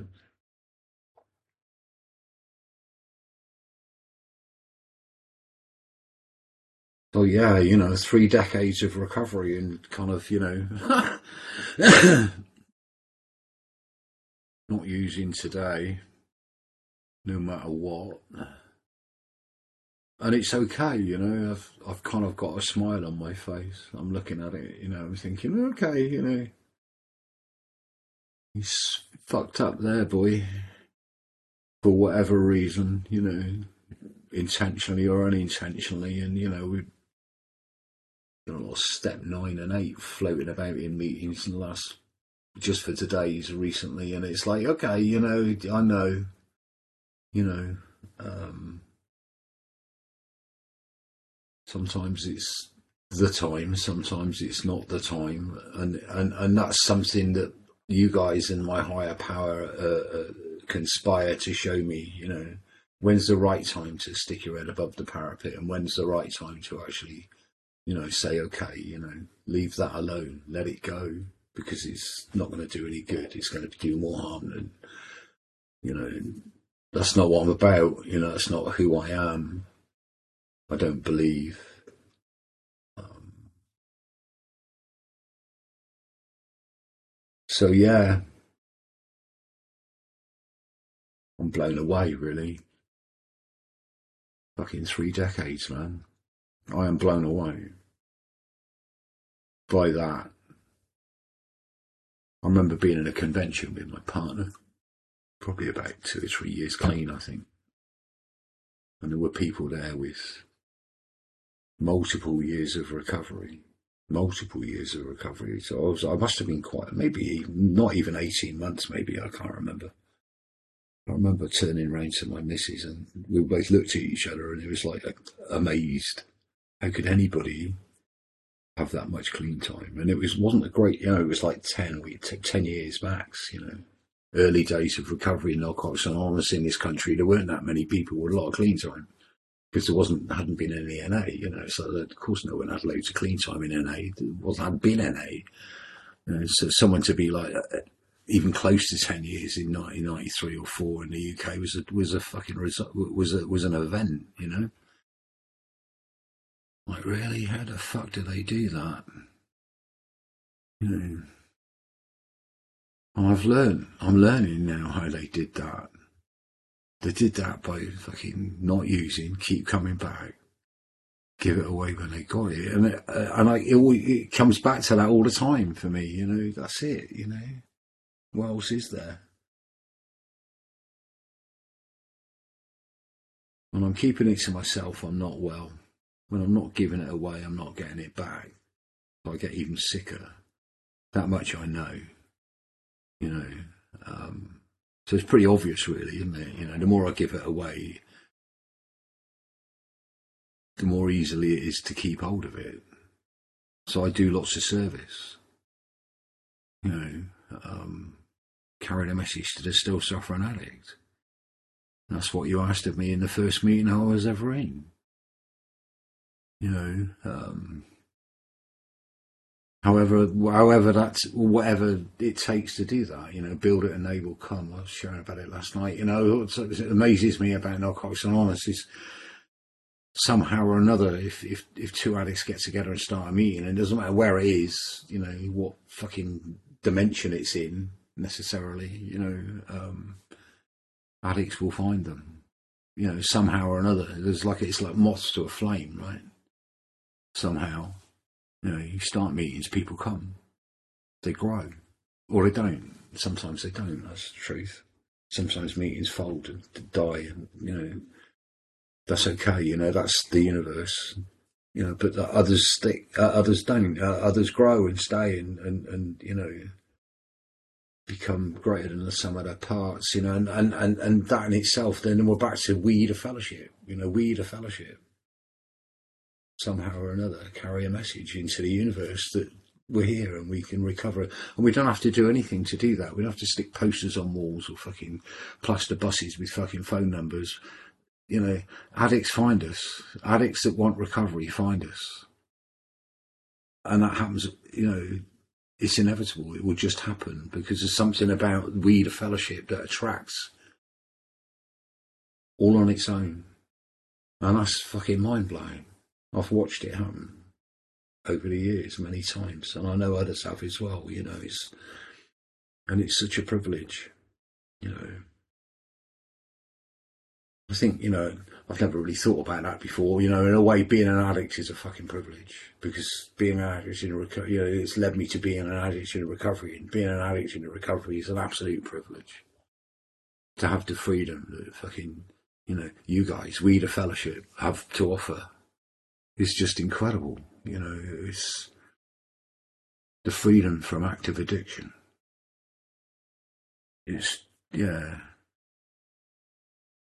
Oh yeah, you know, three decades of recovery and kind of, you know, not using today, no matter what. And it's okay, you know, I've I've kind of got a smile on my face. I'm looking at it, you know, I'm thinking, okay, you know, he's fucked up there, boy, for whatever reason, you know, intentionally or unintentionally, and, you know, we you know, step nine and eight floating about in meetings in the last, just for today's recently, and it's like, okay, you know, I know, you know, um, sometimes it's the time. Sometimes it's not the time, and and and that's something that you guys and my higher power uh, uh, conspire to show me. You know, when's the right time to stick your head above the parapet, and when's the right time to actually, you know, say, okay, you know, leave that alone, let it go, because it's not going to do any good. It's going to do more harm than, you know. That's not what I'm about. You know, that's not who I am. I don't believe. Um, so yeah, I'm blown away, really. Fucking three decades, man. I am blown away by that. I remember being in a convention with my partner, probably about two or three years clean, I think. And there were people there with multiple years of recovery, multiple years of recovery. So I, was, I must have been quite, maybe not even eighteen months, maybe, I can't remember. I remember turning around to my missus and we both looked at each other and it was like amazed. How could anybody have that much clean time? And it was, wasn't a great, you know, it was like ten, we took ten years max, you know, early days of recovery in Narcotics Anonymous in this country. There weren't that many people with a lot of clean time because there wasn't, hadn't been any N A, you know, so that, of course no one had loads of clean time in N A. There wasn't, hadn't been N A. You know, so someone to be like, uh, even close to ten years in nineteen ninety-three or four in the U K was a, was a fucking result, was a, was an event, you know. Like, really? How the fuck do they do that? You know, I've learned, I'm learning now how they did that. They did that by fucking not using, keep coming back, give it away when they got it. And it, uh, and I, it, it comes back to that all the time for me, you know, that's it, you know. What else is there? When I'm keeping it to myself, I'm not well. When I'm not giving it away, I'm not getting it back. I get even sicker. That much I know. You know, um, so it's pretty obvious, really, isn't it? You know, the more I give it away, the more easily it is to keep hold of it. So I do lots of service. You know, um, carrying a message to the still suffering addict. That's what you asked of me in the first meeting I was ever in. You know, um, however, however that's whatever it takes to do that. You know, build it, enable, come. I was sharing about it last night. You know, it amazes me about Narcotics Anonymous is somehow or another, if if if two addicts get together and start a meeting, and it doesn't matter where it is, you know, what fucking dimension it's in necessarily. You know, um, addicts will find them. You know, somehow or another. There's like it's like moths to a flame, right? Somehow, you know, you start meetings, people come, they grow, or they don't. Sometimes they don't. That's the truth. Sometimes meetings fold and die, and you know, that's okay. You know, that's the universe. You know, but others stick, uh, others don't. Uh, others grow and stay, and, and and you know, become greater than the sum of their parts. You know, and and and, and that in itself, then we're back to we the fellowship. You know, we the fellowship. Somehow or another carry a message into the universe that we're here and we can recover. And we don't have to do anything to do that. We don't have to stick posters on walls or fucking plaster buses with fucking phone numbers. You know, addicts find us. Addicts that want recovery find us. And that happens, you know, it's inevitable. It will just happen because there's something about we the fellowship that attracts all on its own. And that's fucking mind-blowing. I've watched it happen over the years many times, and I know others have as well. You know, it's and it's such a privilege. You know, I think you know I've never really thought about that before. You know, in a way, being an addict is a fucking privilege because being an addict in a recovery, you know, it's led me to being an addict in a recovery, and being an addict in a recovery is an absolute privilege. To have the freedom that fucking you know you guys, we the fellowship, have to offer. It's just incredible, you know, it's the freedom from active addiction. It's, yeah,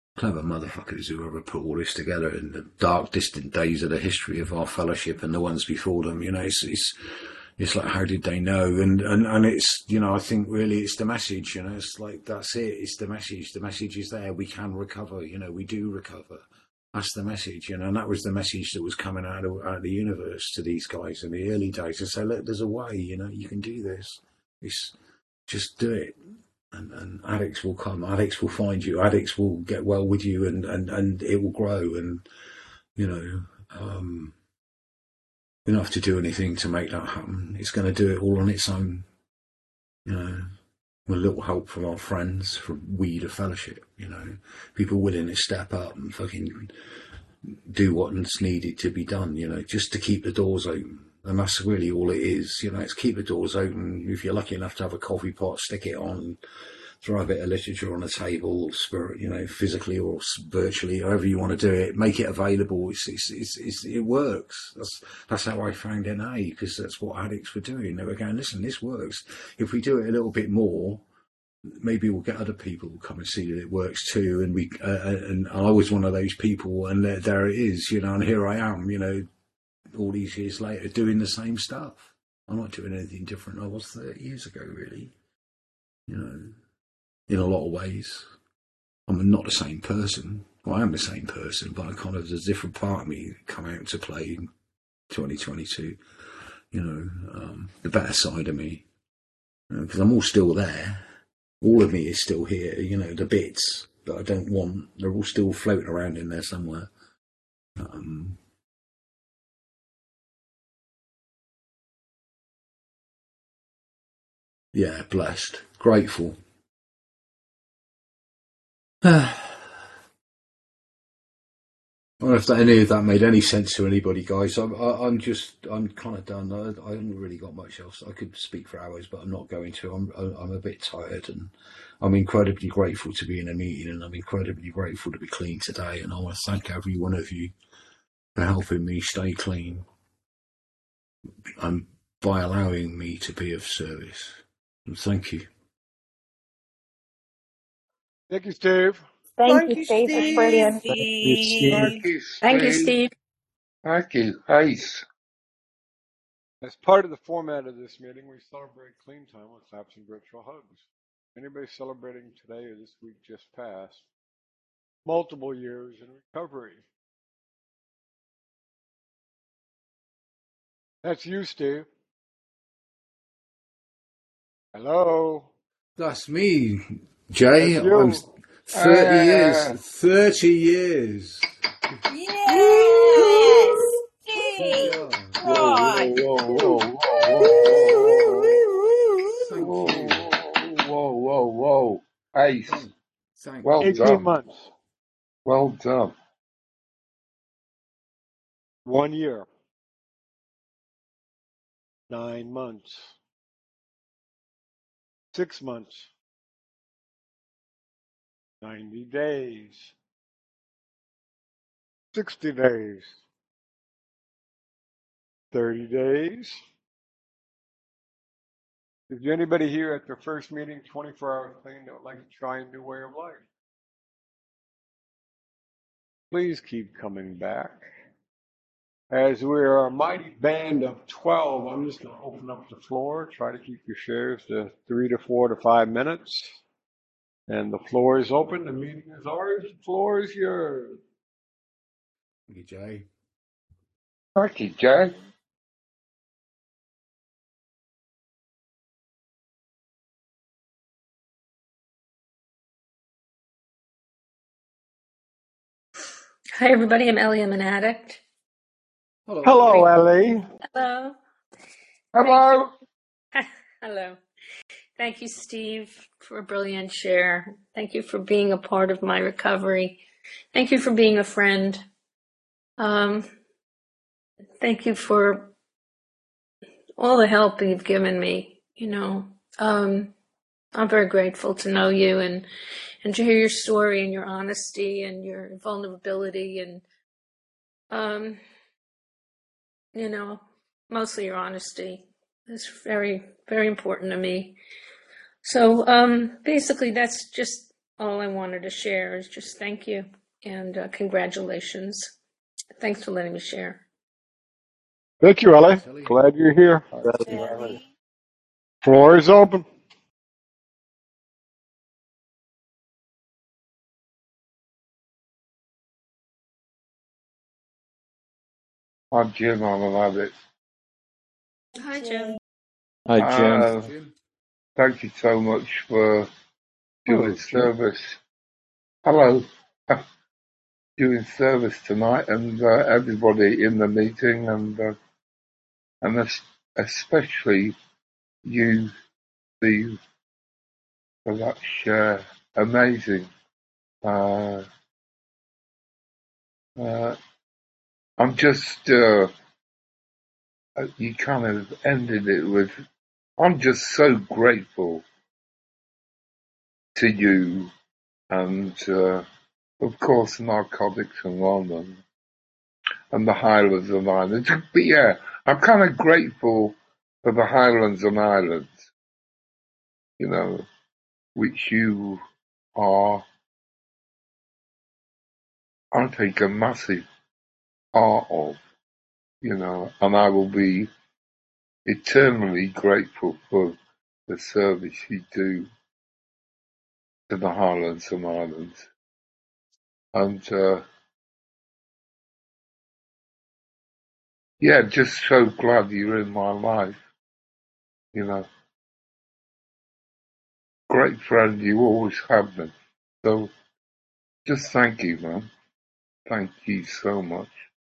Clever motherfuckers who ever put all this together in the dark, distant days of the history of our fellowship and the ones before them. You know, it's it's it's like, how did they know? And and and it's, you know, I think really it's the message. You know, it's like, that's it. It's the message. The message is there. We can recover. You know, we do recover. That's the message, you know, and that was the message that was coming out of, out of the universe to these guys in the early days, to say, look, there's a way, you know, you can do this. It's just do it. And, and addicts will come, addicts will find you, addicts will get well with you, and, and, and it will grow. And, you know, um, you don't have to do anything to make that happen. It's going to do it all on its own, you know, with a little help from our friends, from we, the fellowship, you know, people willing to step up and fucking do what's needed to be done, you know, just to keep the doors open. And that's really all it is, you know, it's keep the doors open. If you're lucky enough to have a coffee pot, stick it on, throw a bit of literature on the table, spirit, you know, physically or virtually, however you want to do it, make it available. It's, it's, it's, it's, it works. That's, that's how I found N A, because that's what addicts were doing. They were going, listen, this works. If we do it a little bit more, maybe we'll get other people who come and see that it works too. And we, uh, and I was one of those people, and there, there it is, you know, and here I am, you know, all these years later, doing the same stuff. I'm not doing anything different than I was thirty years ago, really. You know, in a lot of ways. I'm not the same person. Well, I am the same person, but I kind of, there's a different part of me come out to play in twenty twenty-two. You know, um, the better side of me. Because you know, I'm all still there. All of me is still here. You know, the bits that I don't want, they're all still floating around in there somewhere. Um, yeah, blessed, grateful. I don't know if that, any of that made any sense to anybody, guys. I'm, I, I'm just, I'm kind of done. I, I haven't really got much else. I could speak for hours, but I'm not going to. I'm, I'm a bit tired, and I'm incredibly grateful to be in a meeting, and I'm incredibly grateful to be clean today. And I want to thank every one of you for helping me stay clean, and by allowing me to be of service. And thank you. Thank you, Steve. Thank Thank you, you, Steve. That's Steve. brilliant. Thank you, Steve. Steve. Thank you, Thank you, Steve. Steve. Thank you, Ace. As part of the format of this meeting, we celebrate clean time with claps and virtual hugs. Anybody celebrating today or this week just passed? Multiple years in recovery. That's you, Steve. Hello. That's me, Jay. That's you. I'm thirty Ah. years. Thirty years. Yes, Steve. Yeah. Whoa, God. whoa, whoa, whoa, Thank whoa, you. whoa, whoa, whoa, whoa, Ace. Thank, thank Well you. eighteen done. months. Well done. One year. Nine months. Six months. Ninety days. Sixty days. Thirty days. Is there anybody here at their first meeting, twenty-four hours clean, that would like to try a new way of life? Please keep coming back. As we're a mighty band of twelve, I'm just going to open up the floor. Try to keep your shares to three to four to five minutes. And the floor is open. The meeting is ours. The floor is yours. Thank you, Jay. Thank you, Jay. Hi, everybody. I'm Ellie. I'm an addict. Hello, Hello, Ellie. Ellie. Hello. Hello. Hello. Thank you, Steve, for a brilliant share. Thank you for being a part of my recovery. Thank you for being a friend. Um, thank you for all the help you've given me. You know, um, I'm very grateful to know you and, and to hear your story and your honesty and your vulnerability and, um, you know, mostly your honesty. It's very, very important to me. So um, basically, that's just all I wanted to share is just thank you and uh, congratulations. Thanks for letting me share. Thank you, Ellie. Thanks, Ellie. Glad you're here. Thank Thank you, you, Ellie. Ellie. Floor is open. I'm Jim. I'm a rabbit. Hi, Jim. Hi, Jim. Uh, Jim. thank you so much for Hello, doing Jim. service. Hello. Doing service tonight, and uh, everybody in the meeting, and uh, and es- especially you, Steve, for that share. Amazing. Uh, uh, I'm just. Uh, you kind of ended it with. I'm just so grateful to you, and uh, of course, Narcotics Anonymous and the Highlands and Islands. But yeah, I'm kind of grateful for the Highlands and Islands. You know, which you are, I take a massive part of, you know, and I will be eternally grateful for the service you do to the Highlands and Islands. And, uh, yeah, just so glad you're in my life, you know. Great friend, you always have been. So, just thank you, man. Thank you so much.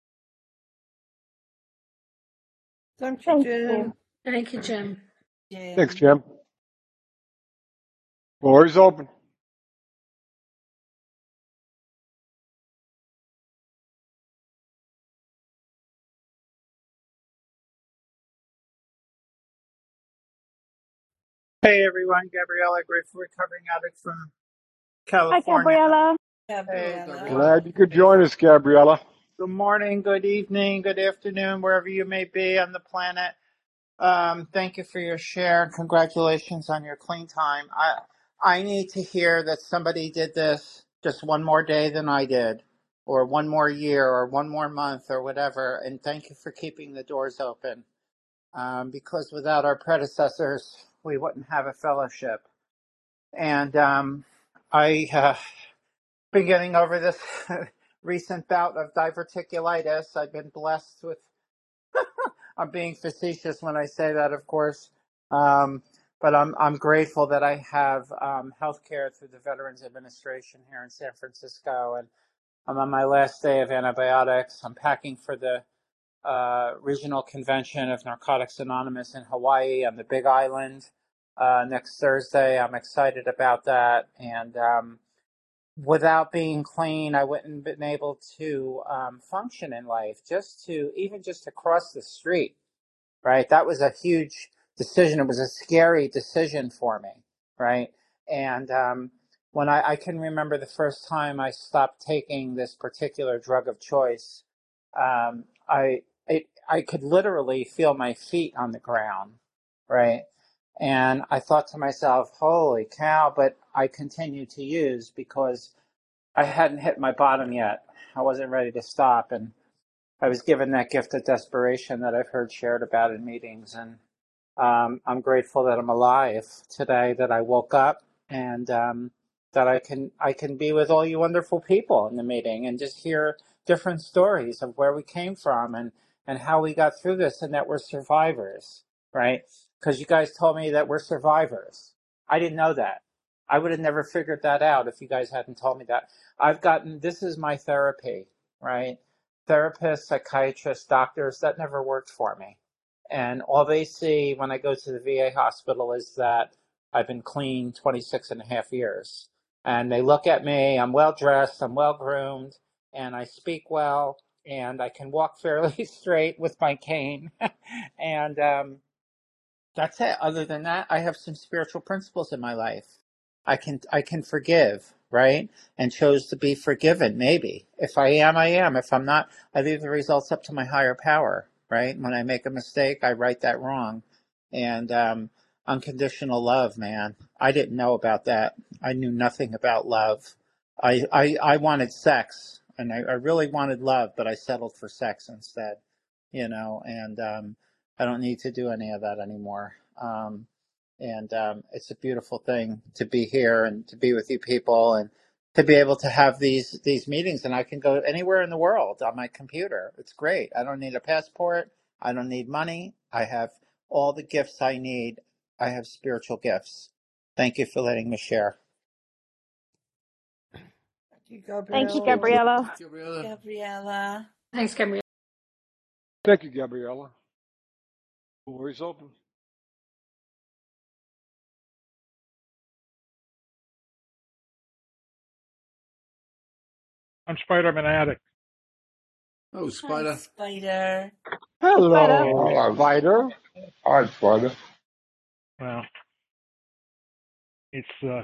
Thank you, Jim. Thank you, Jim. Thanks, Jim. Jim. Floor is open. Hey everyone, Gabriella, grateful recovering addict from Hi, California. Gabriella. Hey, Gabriella. Glad you could hey, join us, Gabriella. good morning, good evening, good afternoon, wherever you may be on the planet. Um, thank you for your share. Congratulations on your clean time. I I need to hear that somebody did this just one more day than I did, or one more year, or one more month, or whatever. And thank you for keeping the doors open, um, because without our predecessors, we wouldn't have a fellowship. And um, I uh, been getting over this recent bout of diverticulitis. I've been blessed with. I'm being facetious when I say that, of course, um, but I'm I'm grateful that I have um, health care through the Veterans Administration here in San Francisco, and I'm on my last day of antibiotics. I'm packing for the uh, regional convention of Narcotics Anonymous in Hawaii on the Big Island uh, next Thursday. I'm excited about that, and um, without being clean, I wouldn't have been able to um, function in life. Just to even just to cross the street, right? That was a huge decision. It was a scary decision for me, right? And um, when I, I can remember the first time I stopped taking this particular drug of choice, um, I it, I could literally feel my feet on the ground, right? And I thought to myself, "Holy cow!" But I continued to use because I hadn't hit my bottom yet. I wasn't ready to stop, and I was given that gift of desperation that I've heard shared about in meetings, and um, I'm grateful that I'm alive today, that I woke up, and um, that I can I can be with all you wonderful people in the meeting and just hear different stories of where we came from and and how we got through this, and that we're survivors, right? Because you guys told me that we're survivors. I didn't know that. I would have never figured that out if you guys hadn't told me that. I've gotten this is my therapy, right? Therapists, psychiatrists, doctors, that never worked for me. And all they see when I go to the V A hospital is that I've been clean twenty-six and a half years. And they look at me, I'm well dressed, I'm well groomed, and I speak well, and I can walk fairly straight with my cane. and um, that's it. Other than that, I have some spiritual principles in my life. I can I can forgive, right? And chose to be forgiven, maybe. If I am, I am. If I'm not, I leave the results up to my higher power, right? When I make a mistake, I right that wrong. And um, unconditional love, man. I didn't know about that. I knew nothing about love. I, I, I wanted sex, and I, I really wanted love, but I settled for sex instead, you know, and um, I don't need to do any of that anymore. Um, and um, it's a beautiful thing to be here and to be with you people and to be able to have these these meetings, and I can go anywhere in the world on my computer. It's great. I don't need a passport. I don't need money. I have all the gifts I need. I have spiritual gifts. Thank you for letting me share. Thank you, Thank you, Gabriella. Gabriella. Gabriella. Gabriella. Thanks, Gabrielle. Thank you, Gabriella. Floor is open. I'm Spider-Man Addict. Oh, Hi, Spider. Spider. Hello, Hello. Spider. Hi, Spider. Well, it's uh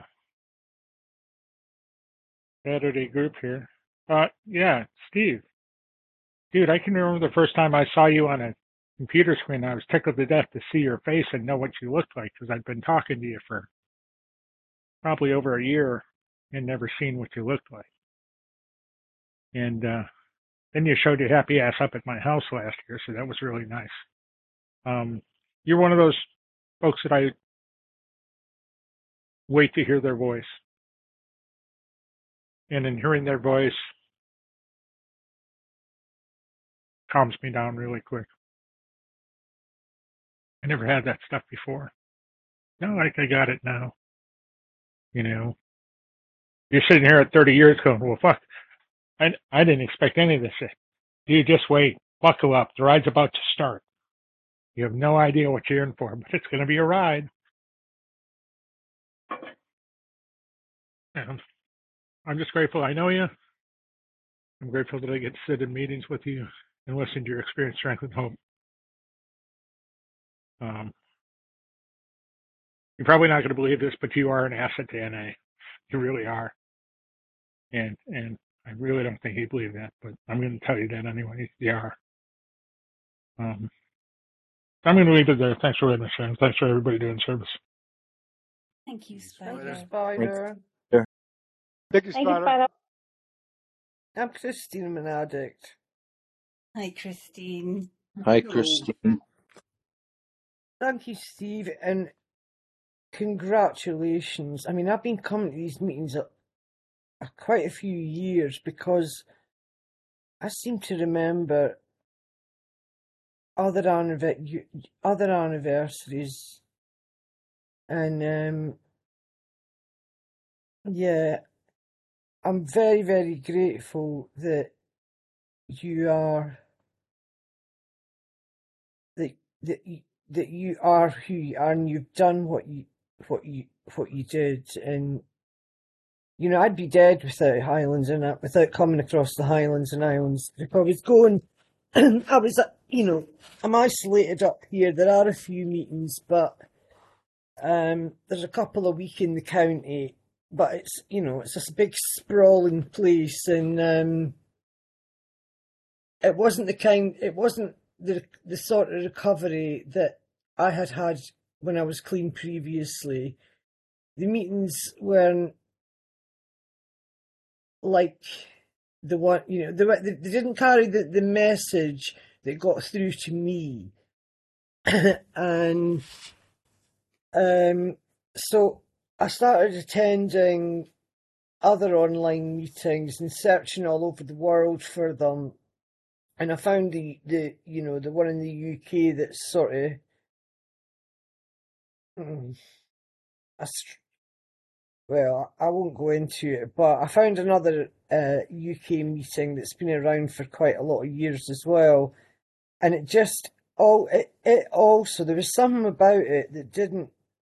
Saturday group here. Uh, yeah, Steve. Dude, I can remember the first time I saw you on a computer screen. I was tickled to death to see your face and know what you looked like because I'd been talking to you for probably over a year and never seen what you looked like. And uh, then you showed your happy ass up at my house last year, so that was really nice. Um, you're one of those folks that I wait to hear their voice. And in hearing their voice, calms me down really quick. I never had that stuff before. No, I, I got it now. You know, you're sitting here at thirty years going, well, fuck, I, I didn't expect any of this shit. You just wait, buckle up. The ride's about to start. You have no idea what you're in for, but it's going to be a ride. And I'm just grateful I know you. I'm grateful that I get to sit in meetings with you and listen to your experience, strength, and hope. Um, you're probably not going to believe this, but you are an asset to N A. You really are. And and I really don't think you believe that, but I'm going to tell you that anyway. You are. Um, I'm going to leave it there. Thanks for letting me share. Thanks for everybody doing service. Thank you, Hello, Spider. Spider. Thank you, Thank you, Spider. Spider. I'm Christine, I'm an addict. Hi, Christine. Hi, Hello. Christine. Thank you, Steve, and congratulations. I mean, I've been coming to these meetings a, a quite a few years because I seem to remember other anniver- other anniversaries, and um, yeah, I'm very, very grateful that you are that that you, that you are who you are, and you've done what you what you what you did, and you know I'd be dead without Highlands and without coming across the Highlands and Islands. If I was going, I was you know I'm isolated up here. There are a few meetings, but um, there's a couple a week in the county. But it's you know it's this big sprawling place, and um, it wasn't the kind. It wasn't the the sort of recovery that I had had when I was clean previously. The meetings weren't like the one, you know, they, they didn't carry the, the message that got through to me. And um, so I started attending other online meetings and searching all over the world for them. And I found the, the you know, the one in the U K that's sort of, mm, a, well, I won't go into it, but I found another uh, U K meeting that's been around for quite a lot of years as well. And it just, all it, it also, there was something about it that didn't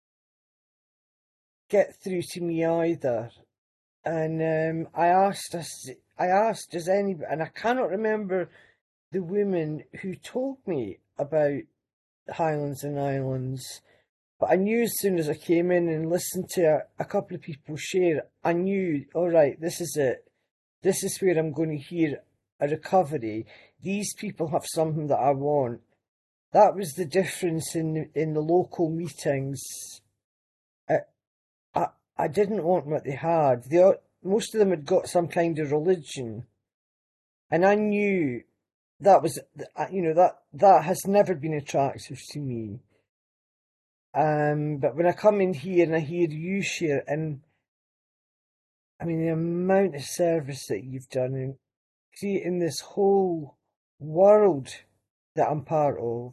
get through to me either. And um, I asked us, I asked, does anybody, and I cannot remember the woman who told me about Highlands and Islands, but I knew as soon as I came in and listened to a, a couple of people share, I knew, all right, this is it. This is where I'm going to hear a recovery. These people have something that I want. that was the difference in the, in the local meetings. I, I, I didn't want what they had. They, most of them had got some kind of religion, and I knew that was, you know, that that has never been attractive to me. Um, but when I come in here and I hear you share, and I mean the amount of service that you've done in creating this whole world that I'm part of,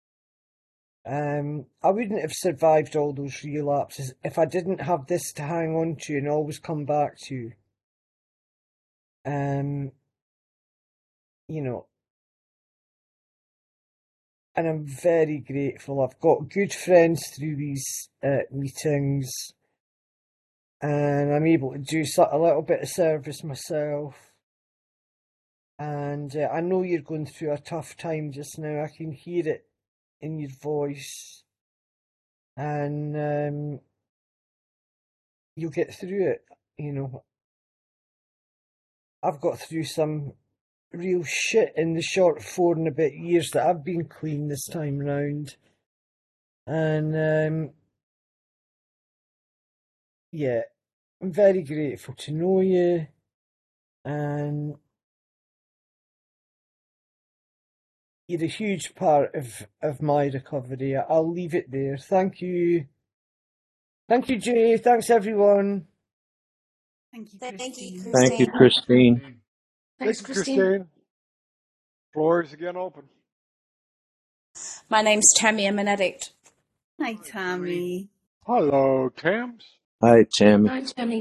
um, I wouldn't have survived all those relapses if I didn't have this to hang on to and always come back to. Um, you know, and I'm very grateful. I've got good friends through these uh, meetings, and I'm able to do a little bit of service myself. And uh, I know you're going through a tough time just now. I can hear it in your voice, and um, you'll get through it. You know, I've got through some real shit in the short four and a bit years that I've been clean this time round, and um, yeah, I'm very grateful to know you, and you're a huge part of, of my recovery. I'll leave it there. Thank you. Thank you, Jay. Thanks, everyone. Thank you, Thank you, Christine. Thank you, Christine. Thanks, Thank you, Christine. Christine. Floor is again open. My name's Tammy. I'm an addict. Hi, Tammy. Hello, Tams. Hi, Tammy. Hi, Tammy.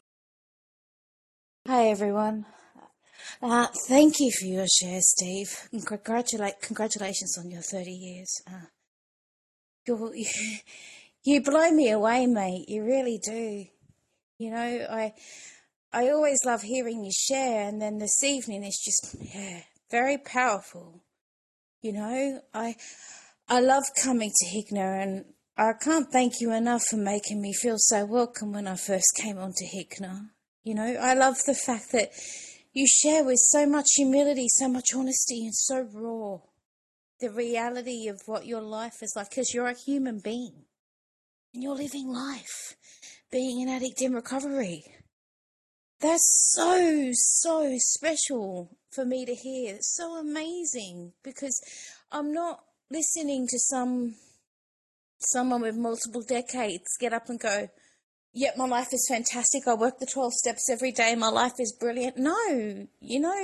Hi, everyone. Uh, thank you for your share, Steve. And congratulate, congratulations on your thirty years. Uh, you're, you, you blow me away, mate. You really do. You know, I I always love hearing you share, and then this evening is just, yeah, very powerful. You know, I I love coming to Higner, and I can't thank you enough for making me feel so welcome when I first came onto Higner. You know, I love the fact that you share with so much humility, so much honesty, and so raw the reality of what your life is like, because you're a human being and you're living life, being an addict in recovery. That's so, so special for me to hear. It's so amazing, because I'm not listening to some someone with multiple decades get up and go, yep, my life is fantastic. I work the twelve steps every day. My life is brilliant. No, you know,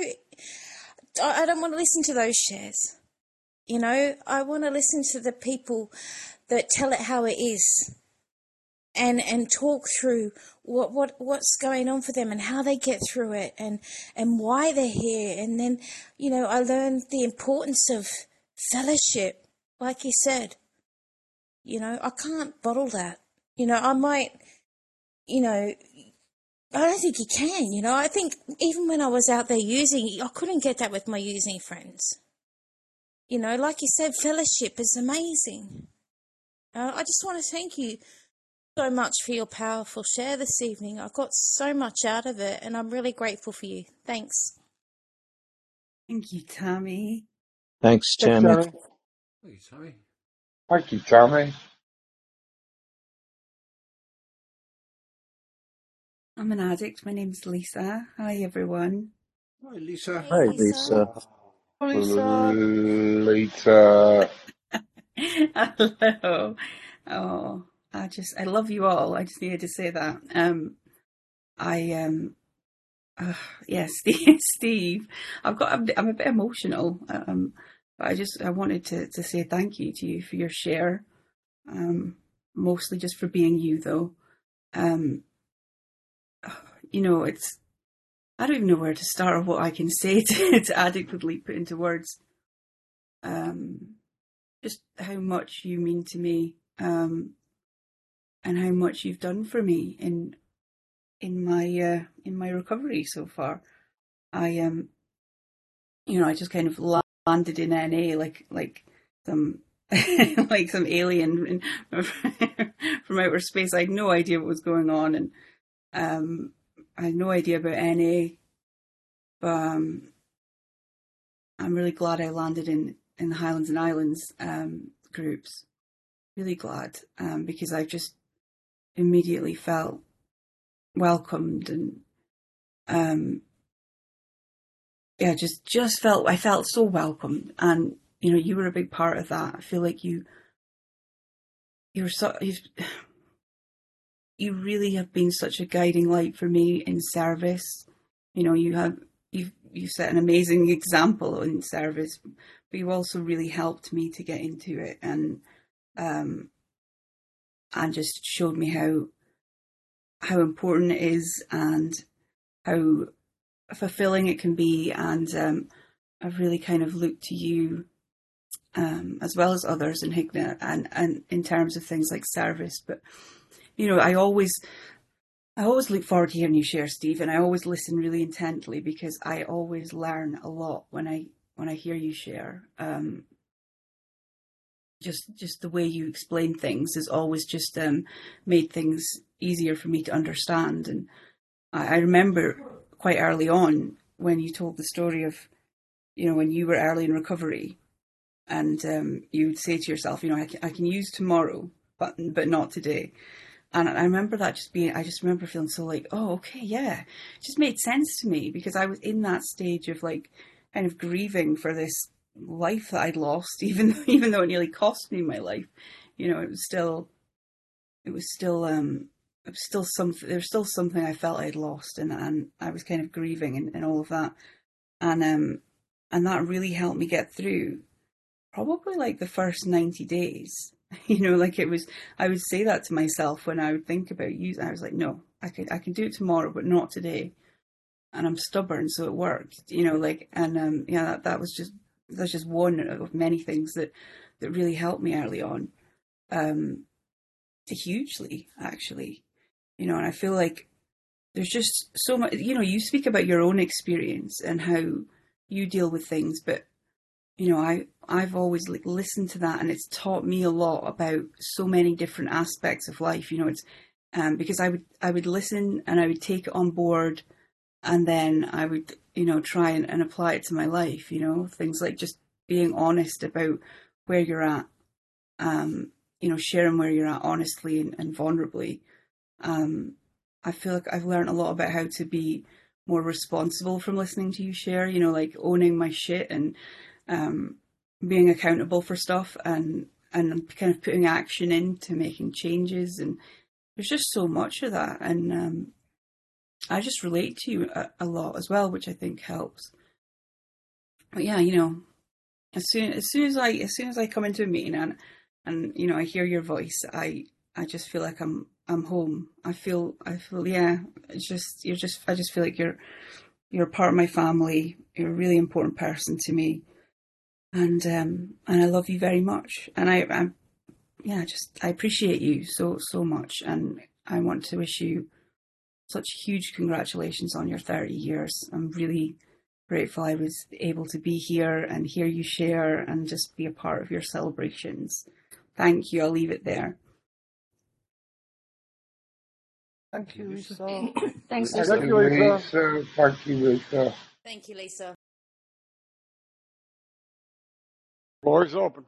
I don't want to listen to those shares. You know, I want to listen to the people that tell it how it is, and and talk through what, what what's going on for them and how they get through it, and, and why they're here. And then, you know, I learned the importance of fellowship, like you said. You know, I can't bottle that. You know, I might, you know, I don't think you can, you know. I think even when I was out there using, I couldn't get that with my using friends. You know, like you said, fellowship is amazing. Uh, I just want to thank you so much for your powerful share this evening. I got so much out of it, and I'm really grateful for you. Thanks. Thank you, Tammy. Thanks, Thanks, Tammy. Tammy. Thank you, Tommy. Thank you, Tammy. I'm an addict. My name's Lisa. Hi, everyone. Hi, Lisa. Hey, Lisa. Lisa. Later. Hello. Oh, I just, I love you all. I just needed to say that. Um, I, um, uh, yeah, Steve, Steve, I've got, I'm, I'm a bit emotional. Um, but I just, I wanted to, to say thank you to you for your share. Um, mostly just for being you, though. Um, you know, it's, I don't even know where to start or what I can say to, to adequately put into words. Um, just how much you mean to me, um, and how much you've done for me in in my uh, in my recovery so far. I um, you know, I just kind of landed in N A like like some like some alien in, from outer space. I had no idea what was going on, and um, I had no idea about N A. But um, I'm really glad I landed in, in the Highlands and Islands, because groups. Really glad, um, because I just immediately felt welcomed and um, yeah, just just felt I felt so welcomed, and you know, you were a big part of that. I feel like you you're so you've, you really have been such a guiding light for me in service. You know, you have you've you set an amazing example in service, but you also really helped me to get into it, and um, and just showed me how how important it is and how fulfilling it can be. And um, I've really kind of looked to you, um, as well as others in Higna, and and in terms of things like service. But you know, I always I always look forward to hearing you share, Steve, and I always listen really intently because I always learn a lot when I when I hear you share. Um, just just the way you explain things has always just um, made things easier for me to understand. And I, I remember quite early on when you told the story of, you know, when you were early in recovery, and um, you'd say to yourself, you know, I can, I can use tomorrow, but but not today. And I remember that just being, I just remember feeling so like, oh, okay, yeah. It just made sense to me because I was in that stage of like kind of grieving for this life that I'd lost, even, even though it nearly cost me my life. You know, it was still, it was still, um, it was still something, there was still something I felt I'd lost, and, and I was kind of grieving and, and all of that. And, um, and that really helped me get through probably like the first ninety days. You know, like it was, I would say that to myself when I would think about using, I was like, no, I can, I can do it tomorrow, but not today. And I'm stubborn, so it worked, you know, like, and um, yeah, that, that was just, that's just one of many things that, that really helped me early on, um, hugely, actually, you know, and I feel like there's just so much, you know, you speak about your own experience and how you deal with things, but you know, I, I've always like listened to that, and it's taught me a lot about so many different aspects of life. You know, it's um, because I would I would listen and I would take it on board, and then I would, you know, try and, and apply it to my life. You know, things like just being honest about where you're at, um, you know, sharing where you're at honestly and, and vulnerably. Um, I feel like I've learned a lot about how to be more responsible from listening to you share. You know, like owning my shit and um, being accountable for stuff, and and kind of putting action into making changes. And there's just so much of that, and um, I just relate to you a, a lot as well, which I think helps. But yeah, you know, as soon as soon as I as soon as I come into a meeting and and you know I hear your voice, I I just feel like I'm I'm home. I feel I feel yeah. It's just you're just I just feel like you're you're a part of my family. You're a really important person to me. And um, and I love you very much, and I, I, yeah, just I appreciate you so so much, and I want to wish you such huge congratulations on your thirty years. I'm really grateful I was able to be here and hear you share and just be a part of your celebrations. Thank you. I'll leave it there. Thank you, Lisa. Thanks, Thank Lisa. Thank you, Lisa. Lisa. Thank you, Lisa. Thank you, Lisa. Floor is open.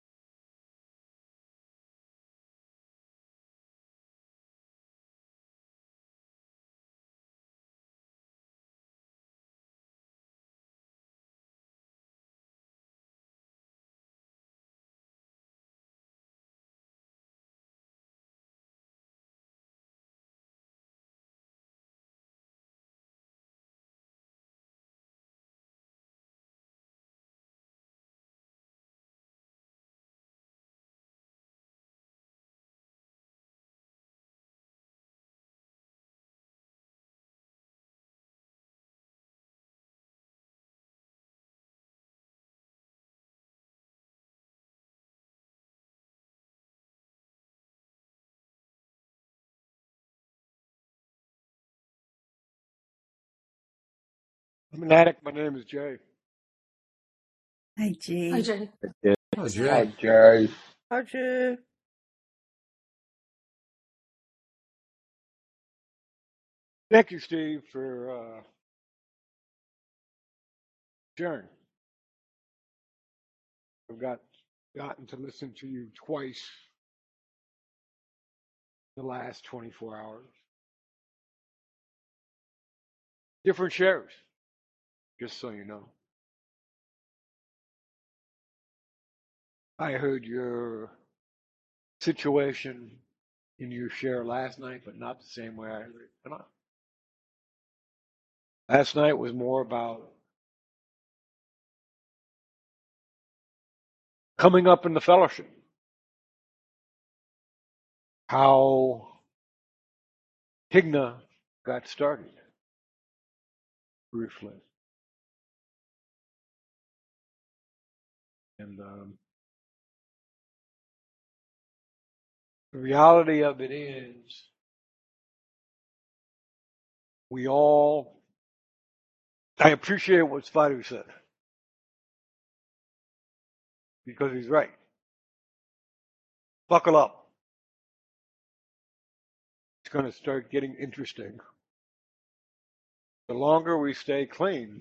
I'm an addict. My name is Jay. Hi, Hi, Jay. Jay. Oh, Hi, Jay. Jay. How'd you? Thank you, Steve, for uh, sharing. I've got gotten to listen to you twice the last twenty-four hours. Different shares, just so you know. I heard your situation in your share last night, but not the same way I heard it tonight. Last night was more about coming up in the fellowship, how Higna got started, briefly. And um, the reality of it is, we all, I appreciate what Spider said, because he's right. Buckle up. It's going to start getting interesting. The longer we stay clean,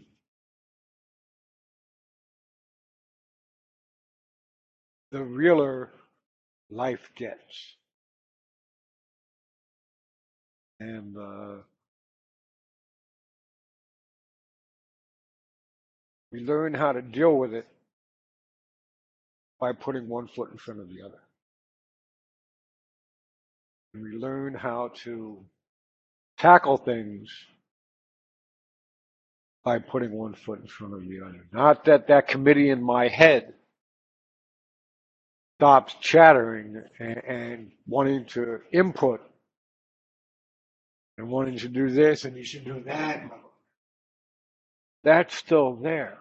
the realer life gets. And uh, we learn how to deal with it by putting one foot in front of the other. And we learn how to tackle things by putting one foot in front of the other. Not that that committee in my head stops chattering and, and wanting to input and wanting to do this and you should do that. That's still there.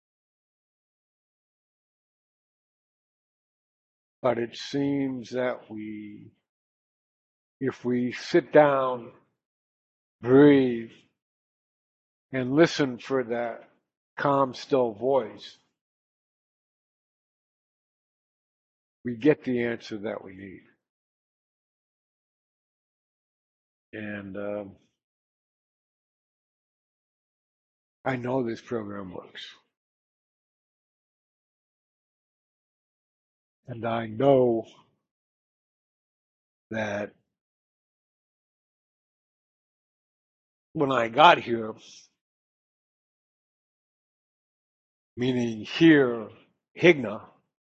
But it seems that we, if we sit down, breathe, and listen for that calm, still voice, we get the answer that we need. And um, I know this program works. And I know that when I got here, meaning here, Higna,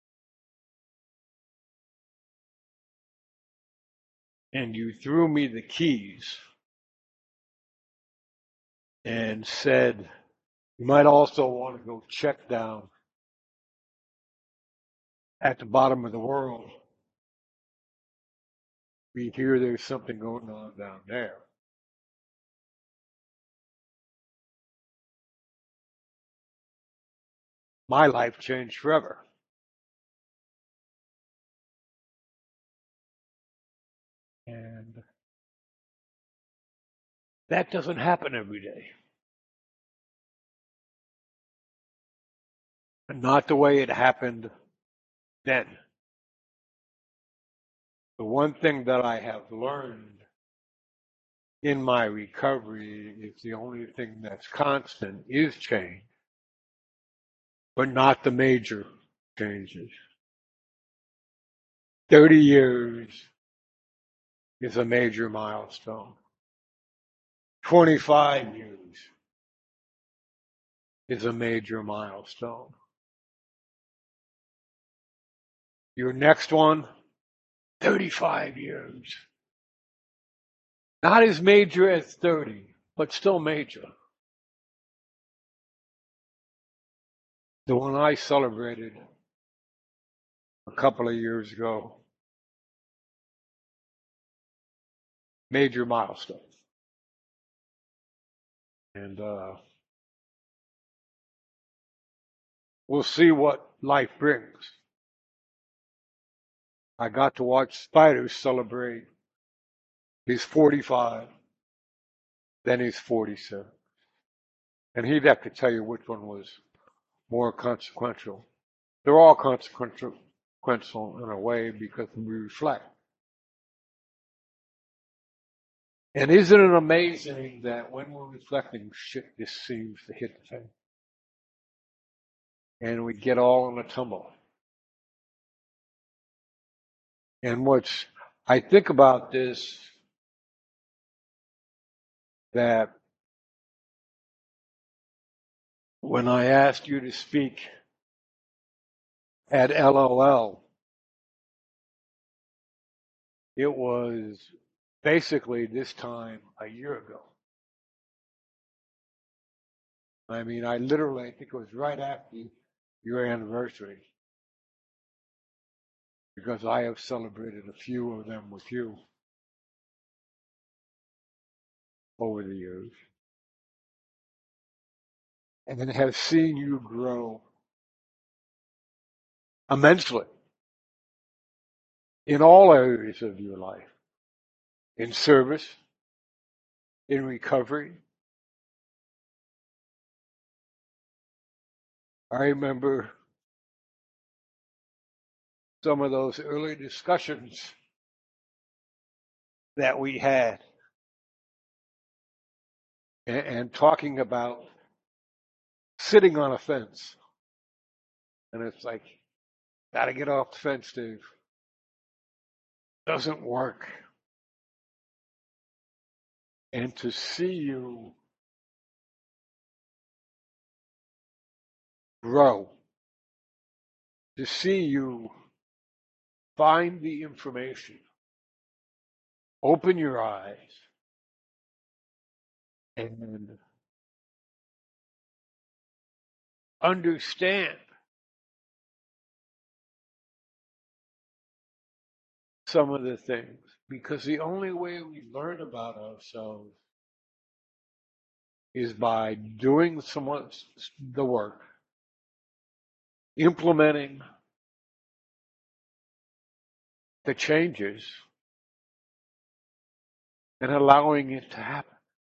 and you threw me the keys and said, you might also want to go check down at the bottom of the world. We hear there's something going on down there. My life changed forever. And that doesn't happen every day. And not the way it happened then. The one thing that I have learned in my recovery is the only thing that's constant is change, but not the major changes. thirty years is a major milestone. twenty-five years is a major milestone. Your next one, thirty-five years. Not as major as thirty, but still major. The one I celebrated a couple of years ago, major milestone. And uh, we'll see what life brings. I got to watch Spider celebrate. He's forty-five, then he's forty-seven. And he'd have to tell you which one was more consequential. They're all consequential in a way because we reflect. And isn't it amazing that when we're reflecting, shit just seems to hit the fan? And we get all in a tumble. And what's, I think about this, that when I asked you to speak at L O L, it was basically this time a year ago. I mean, I literally, I think it was right after your anniversary, because I have celebrated a few of them with you over the years, and have seen you grow immensely in all areas of your life, in service, in recovery. I remember some of those early discussions that we had, and, and talking about sitting on a fence. And it's like, gotta get off the fence, Dave. Doesn't work. And to see you grow, to see you find the information, open your eyes, and understand some of the things. Because the only way we learn about ourselves is by doing some of the work, implementing the changes, and allowing it to happen.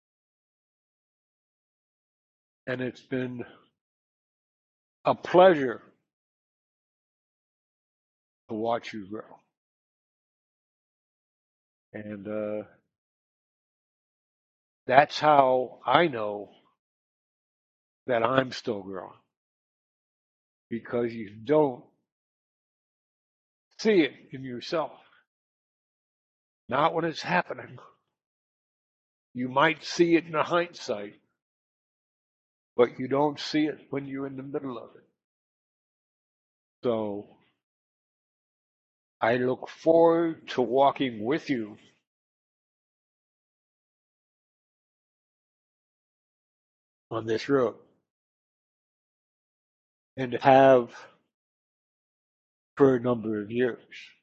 And it's been a pleasure to watch you grow. And uh, that's how I know that I'm still growing. Because you don't see it in yourself. Not when it's happening. You might see it in hindsight, but you don't see it when you're in the middle of it. So I look forward to walking with you on this road, and have for a number of years.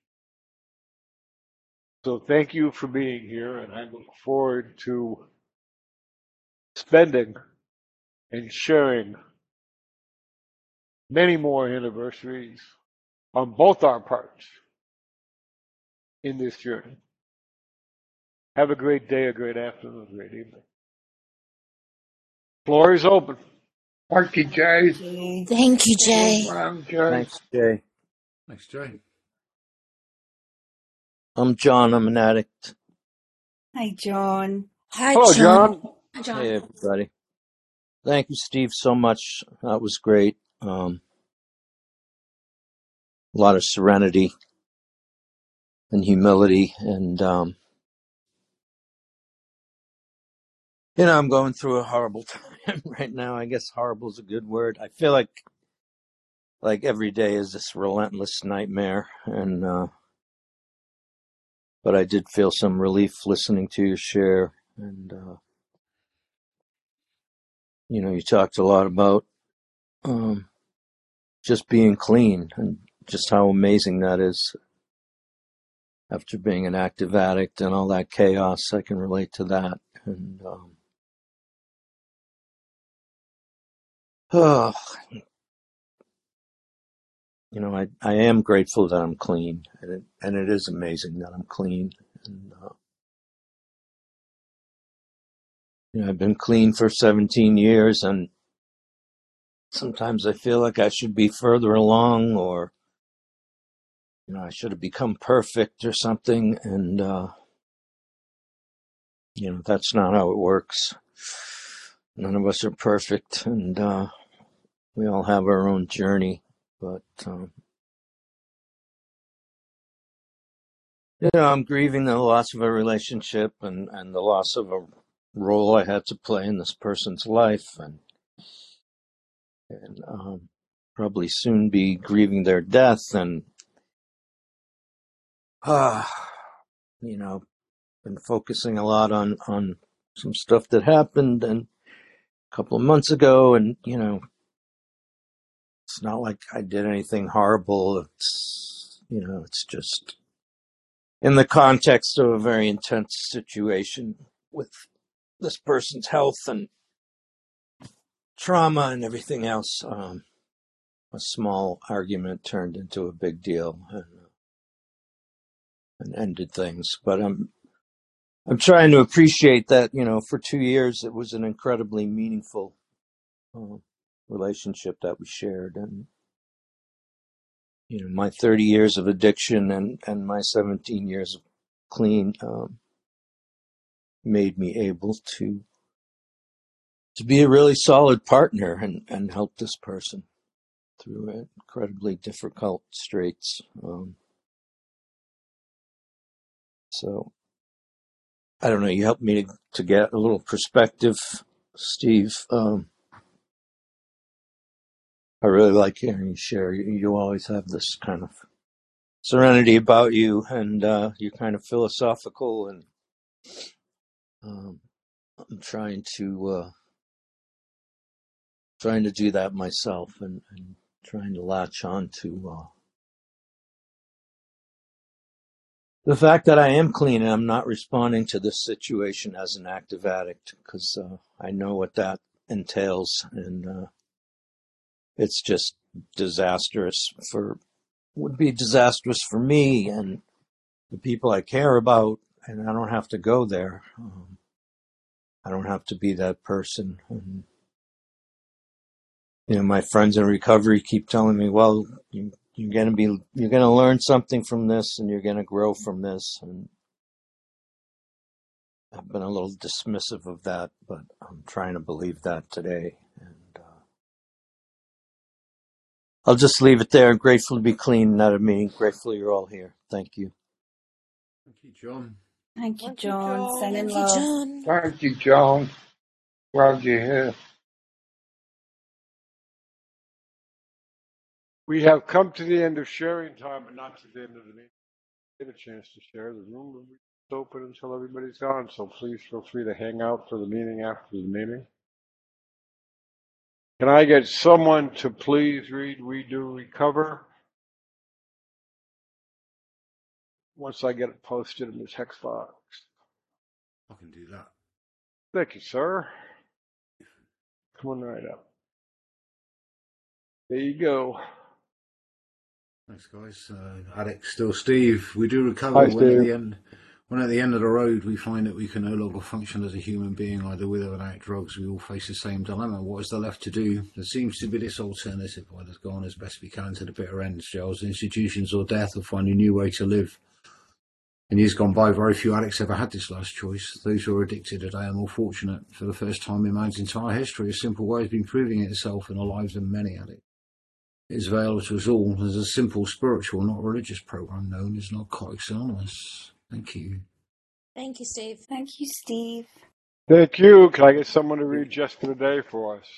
So thank you for being here, and I look forward to spending and sharing many more anniversaries on both our parts in this journey. Have a great day, a great afternoon, a great evening. Floor is open. Thank you, Jay. Thank you, Jay. Well, Jay. Thanks, Jay. Thanks, Jay. I'm John. I'm an addict. Hi, John. Hi, Hello, John. John. Hi, John. Hey, everybody. Thank you, Steve, so much. That was great. Um, a lot of serenity and humility. And, um, you know, I'm going through a horrible time right now. I guess horrible is a good word. I feel like like every day is this relentless nightmare. And uh, but I did feel some relief listening to you share. And, uh, you know, you talked a lot about um, just being clean and just how amazing that is. After being an active addict and all that chaos, I can relate to that. And um, oh, you know, I, I am grateful that I'm clean, and it, and it is amazing that I'm clean. And uh, you know, I've been clean for seventeen years, and sometimes I feel like I should be further along, or you know, I should have become perfect or something. And uh, you know, that's not how it works. None of us are perfect, and uh, we all have our own journey. But um, You know, I'm grieving the loss of a relationship and, and the loss of a role I had to play in this person's life, and and um, probably soon be grieving their death. And uh, you know, been focusing a lot on on some stuff that happened and a couple of months ago, and you know, it's not like I did anything horrible. It's you know, it's just in the context of a very intense situation with this person's health and trauma and everything else. Um, a small argument turned into a big deal and, and ended things. But I'm I'm trying to appreciate that. You know, for two years it was an incredibly meaningful uh, relationship that we shared, and you know, my thirty years of addiction and and my seventeen years of clean um, made me able to to be a really solid partner and and help this person through incredibly difficult straits. Um, so I don't know. You helped me to, to get a little perspective, Steve. Um, I really like hearing you share. You, you always have this kind of serenity about you, and uh, you're kind of philosophical. And um, I'm trying to uh, trying to do that myself, and, and trying to latch on to uh, the fact that I am clean and I'm not responding to this situation as an active addict, because uh, I know what that entails, and uh, it's just disastrous for would be disastrous for me and the people I care about, and I don't have to go there. Um, I don't have to be that person. And, you know, my friends in recovery keep telling me, "Well, you, you're gonna be, you're gonna learn something from this, and you're gonna grow from this." And I've been a little dismissive of that, but I'm trying to believe that today. And uh, I'll just leave it there. I'm grateful to be clean, not a me. Grateful you're all here. Thank you. Thank you, John. Thank you, Thank you, John. Sending Thank you, John. love. John. Thank you, John. Glad you're here. We have come to the end of sharing time, but not to the end of the meeting. Get a chance to share. The room will be open until everybody's gone, so please feel free to hang out for the meeting after the meeting. Can I get someone to please read We Do Recover once I get it posted in the text box? I can do that. Thank you, sir. Come on right up. There you go. Thanks, guys. Uh, Addict still Steve. We do recover Hi, when Steve. at the end, when at the end of the road we find that we can no longer function as a human being, either with or without drugs. We all face the same dilemma. What is there left to do? There seems to be this alternative. Let us go on as best we can to the bitter end. Jails, institutions, or death, or find a new way to live. In years gone by, very few addicts ever had this last choice. Those who are addicted today are more fortunate. For the first time in man's entire history, a simple way has been proving itself in the lives of many addicts. It is available to us all as a simple spiritual, not religious program known as Narcotics Anonymous. Thank you. Thank you, Steve. Thank you, Steve. Thank you. Can I get someone to read Just for the Day for us?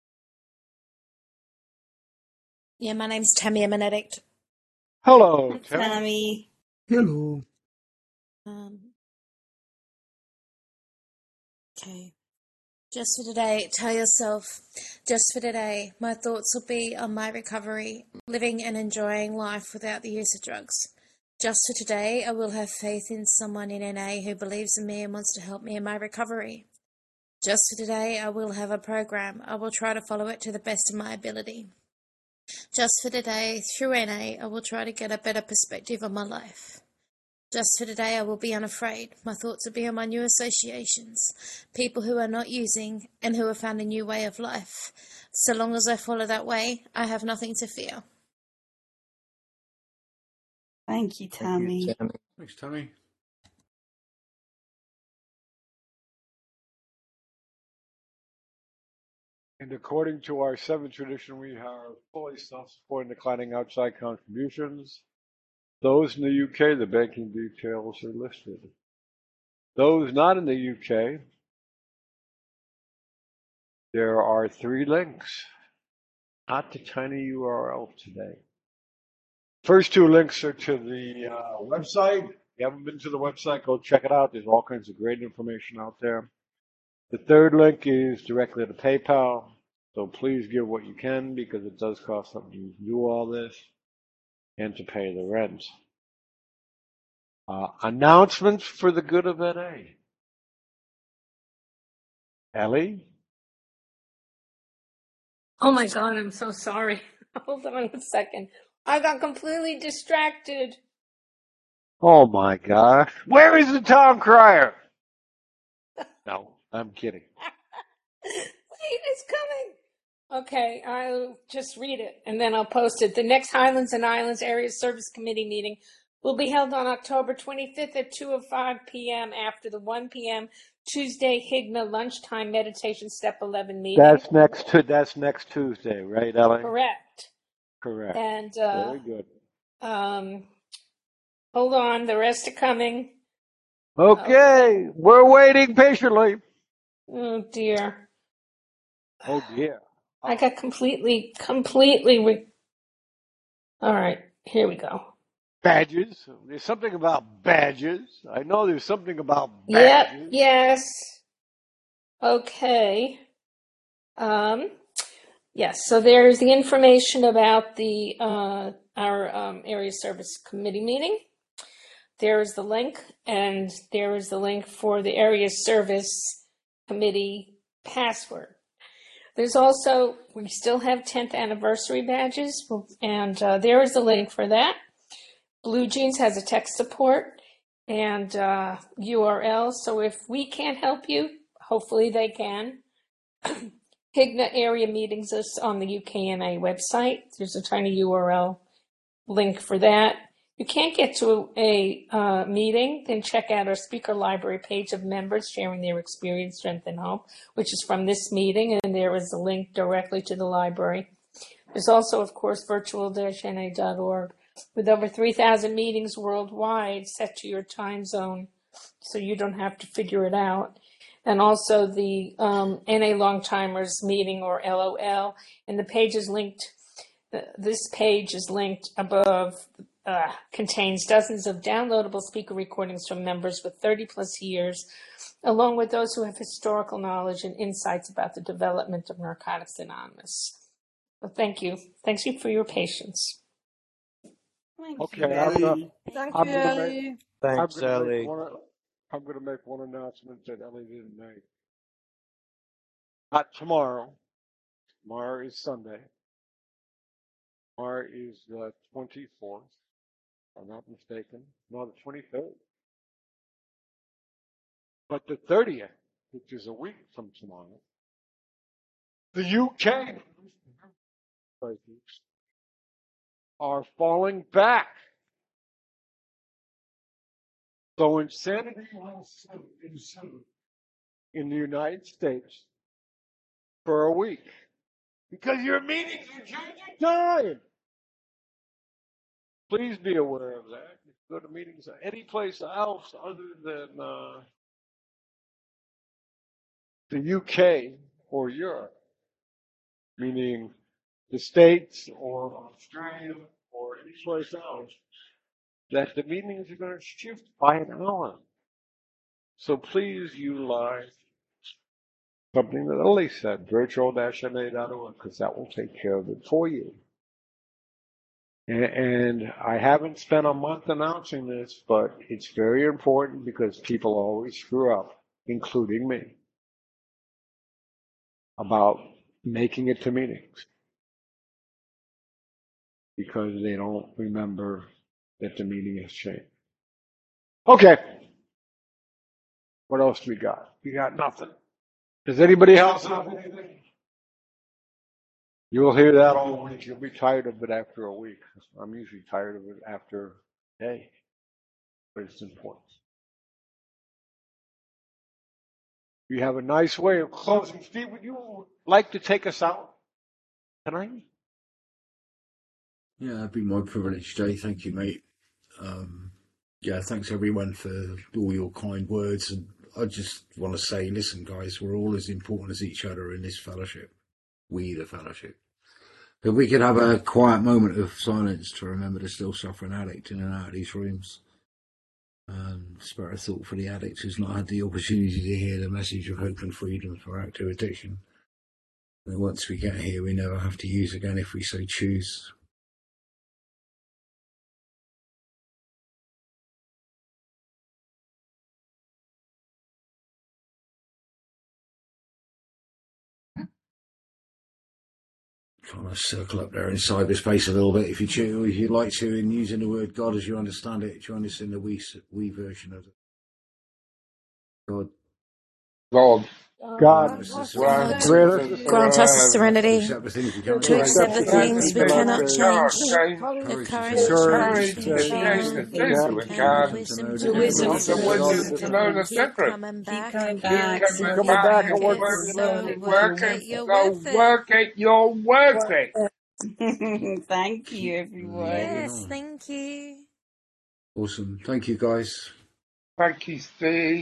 Yeah, my name's Tammy. I'm an addict. Hello, Hi, Tammy. Tammy. Hello. Um, okay. Just for today, tell yourself, just for today, my thoughts will be on my recovery, living and enjoying life without the use of drugs. Just for today, I will have faith in someone in N A who believes in me and wants to help me in my recovery. Just for today, I will have a program. I will try to follow it to the best of my ability. Just for today, through N A, I will try to get a better perspective on my life. Just for today, I will be unafraid. My thoughts will be on my new associations, people who are not using and who have found a new way of life. So long as I follow that way, I have nothing to fear. Thank you, Thank you, Tammy. Tammy. Thanks, Tammy. And according to our seventh tradition, we are fully self-supporting, declining outside contributions. Those in the U K, the banking details are listed. Those not in the U K, there are three links. Not the tiny U R L today. First two links are to the uh, website. If you haven't been to the website, go check it out. There's all kinds of great information out there. The third link is directly to PayPal. So please give what you can because it does cost something to do all this and to pay the rent. Uh, announcements for the good of N A. Ellie? Oh my God, I'm so sorry. Hold on a second. I got completely distracted. Oh my gosh. Where is the town crier? No, I'm kidding. Wait, it's coming. Okay, I'll just read it and then I'll post it. The next Highlands and Islands Area Service Committee meeting will be held on October twenty-fifth at two oh five p.m. after the one p.m. Tuesday Higna lunchtime meditation step eleven meeting. That's next to that's next Tuesday, right, Ellie? Correct. Correct. And uh, Very good. um, hold on, the rest are coming. Okay, Oh, we're waiting patiently. oh dear. Oh dear. I got completely, completely. Re- All right, here we go. Badges. There's something about badges. I know there's something about Yep, badges. yes. Okay. Um, yes, so there's the information about the uh, our um, area service committee meeting. There is the link, and there is the link for the area service committee password. There's also, we still have tenth anniversary badges, and uh, there is the link for that. Blue Jeans has a tech support and uh, U R L, so if we can't help you, hopefully they can. Higna area meetings is on the U K N A website. There's a tiny U R L link for that. You can't get to a uh, meeting, then check out our speaker library page of members sharing their experience, strength, and hope, which is from this meeting, and there is a link directly to the library. There's also, of course, virtual dash N A dot org with over three thousand meetings worldwide set to your time zone, so you don't have to figure it out. And also the um, N A Longtimers meeting, or L O L, and the page is linked. This page is linked above. Uh, contains dozens of downloadable speaker recordings from members with thirty plus years, along with those who have historical knowledge and insights about the development of Narcotics Anonymous. Well, thank you. Thanks you for your patience. Thank Okay, you, I'm Ellie. gonna, Thank I'm you, gonna make, Ellie. I'm Thanks, gonna make Ellie. one, I'm gonna make one announcement that Ellie didn't make. Not tomorrow. Tomorrow is Sunday. Tomorrow is the twenty-fourth, if I'm not mistaken. No, the twenty-third. But the thirtieth, which is a week from tomorrow, the U K are falling back. So insanity will ensue in the United States for a week because your meetings are changing time. Please be aware of that. If you go to meetings any place else other than uh, the U K or Europe, meaning the States or Australia or any place else, that the meetings are going to shift by an hour. So please utilize something that Ellie said, virtual dash N A dot org, because that will take care of it for you. And, and I haven't spent a month announcing this, but it's very important because people always screw up, including me, about making it to meetings because they don't remember that the meeting has changed. Okay. What else do we got? We got nothing. Does anybody else have anything? You'll hear that all week. You'll be tired of it after a week. I'm usually tired of it after a day, but it's important. We have a nice way of closing. Steve, would you like to take us out tonight? Yeah, that'd be my privilege, Jay. Thank you, mate. Um, yeah, thanks everyone for all your kind words. And I just want to say, listen, guys, we're all as important as each other in this fellowship. We, the fellowship. If we could have a quiet moment of silence to remember the still suffering addict in and out of these rooms. Um, spare a thought for the addict who's not had the opportunity to hear the message of hope and freedom for active addiction. And once we get here, we never have to use again if we so choose. Kind of circle up there in cyberspace a little bit if you choose, if you'd like to, in using the word God as you understand it. Join us in the we, we version of it. God. God. God, God, grant grant us the serenity To accept the things we can't to change. accept the things we cannot change, change. the Courage courage to to courage change to things change we the can, things and we the can, wisdom to to know know the the Not the secret. wisdom to know the Keep secret. coming Keep back, coming Keep back. so coming coming work back and back, it, working, working, so working, work working, it, you're so worth it. work it, you're worth it. Thank you, Keep everyone. moving Yes, on. thank you. Awesome. Thank you, guys. Thank you, Steve.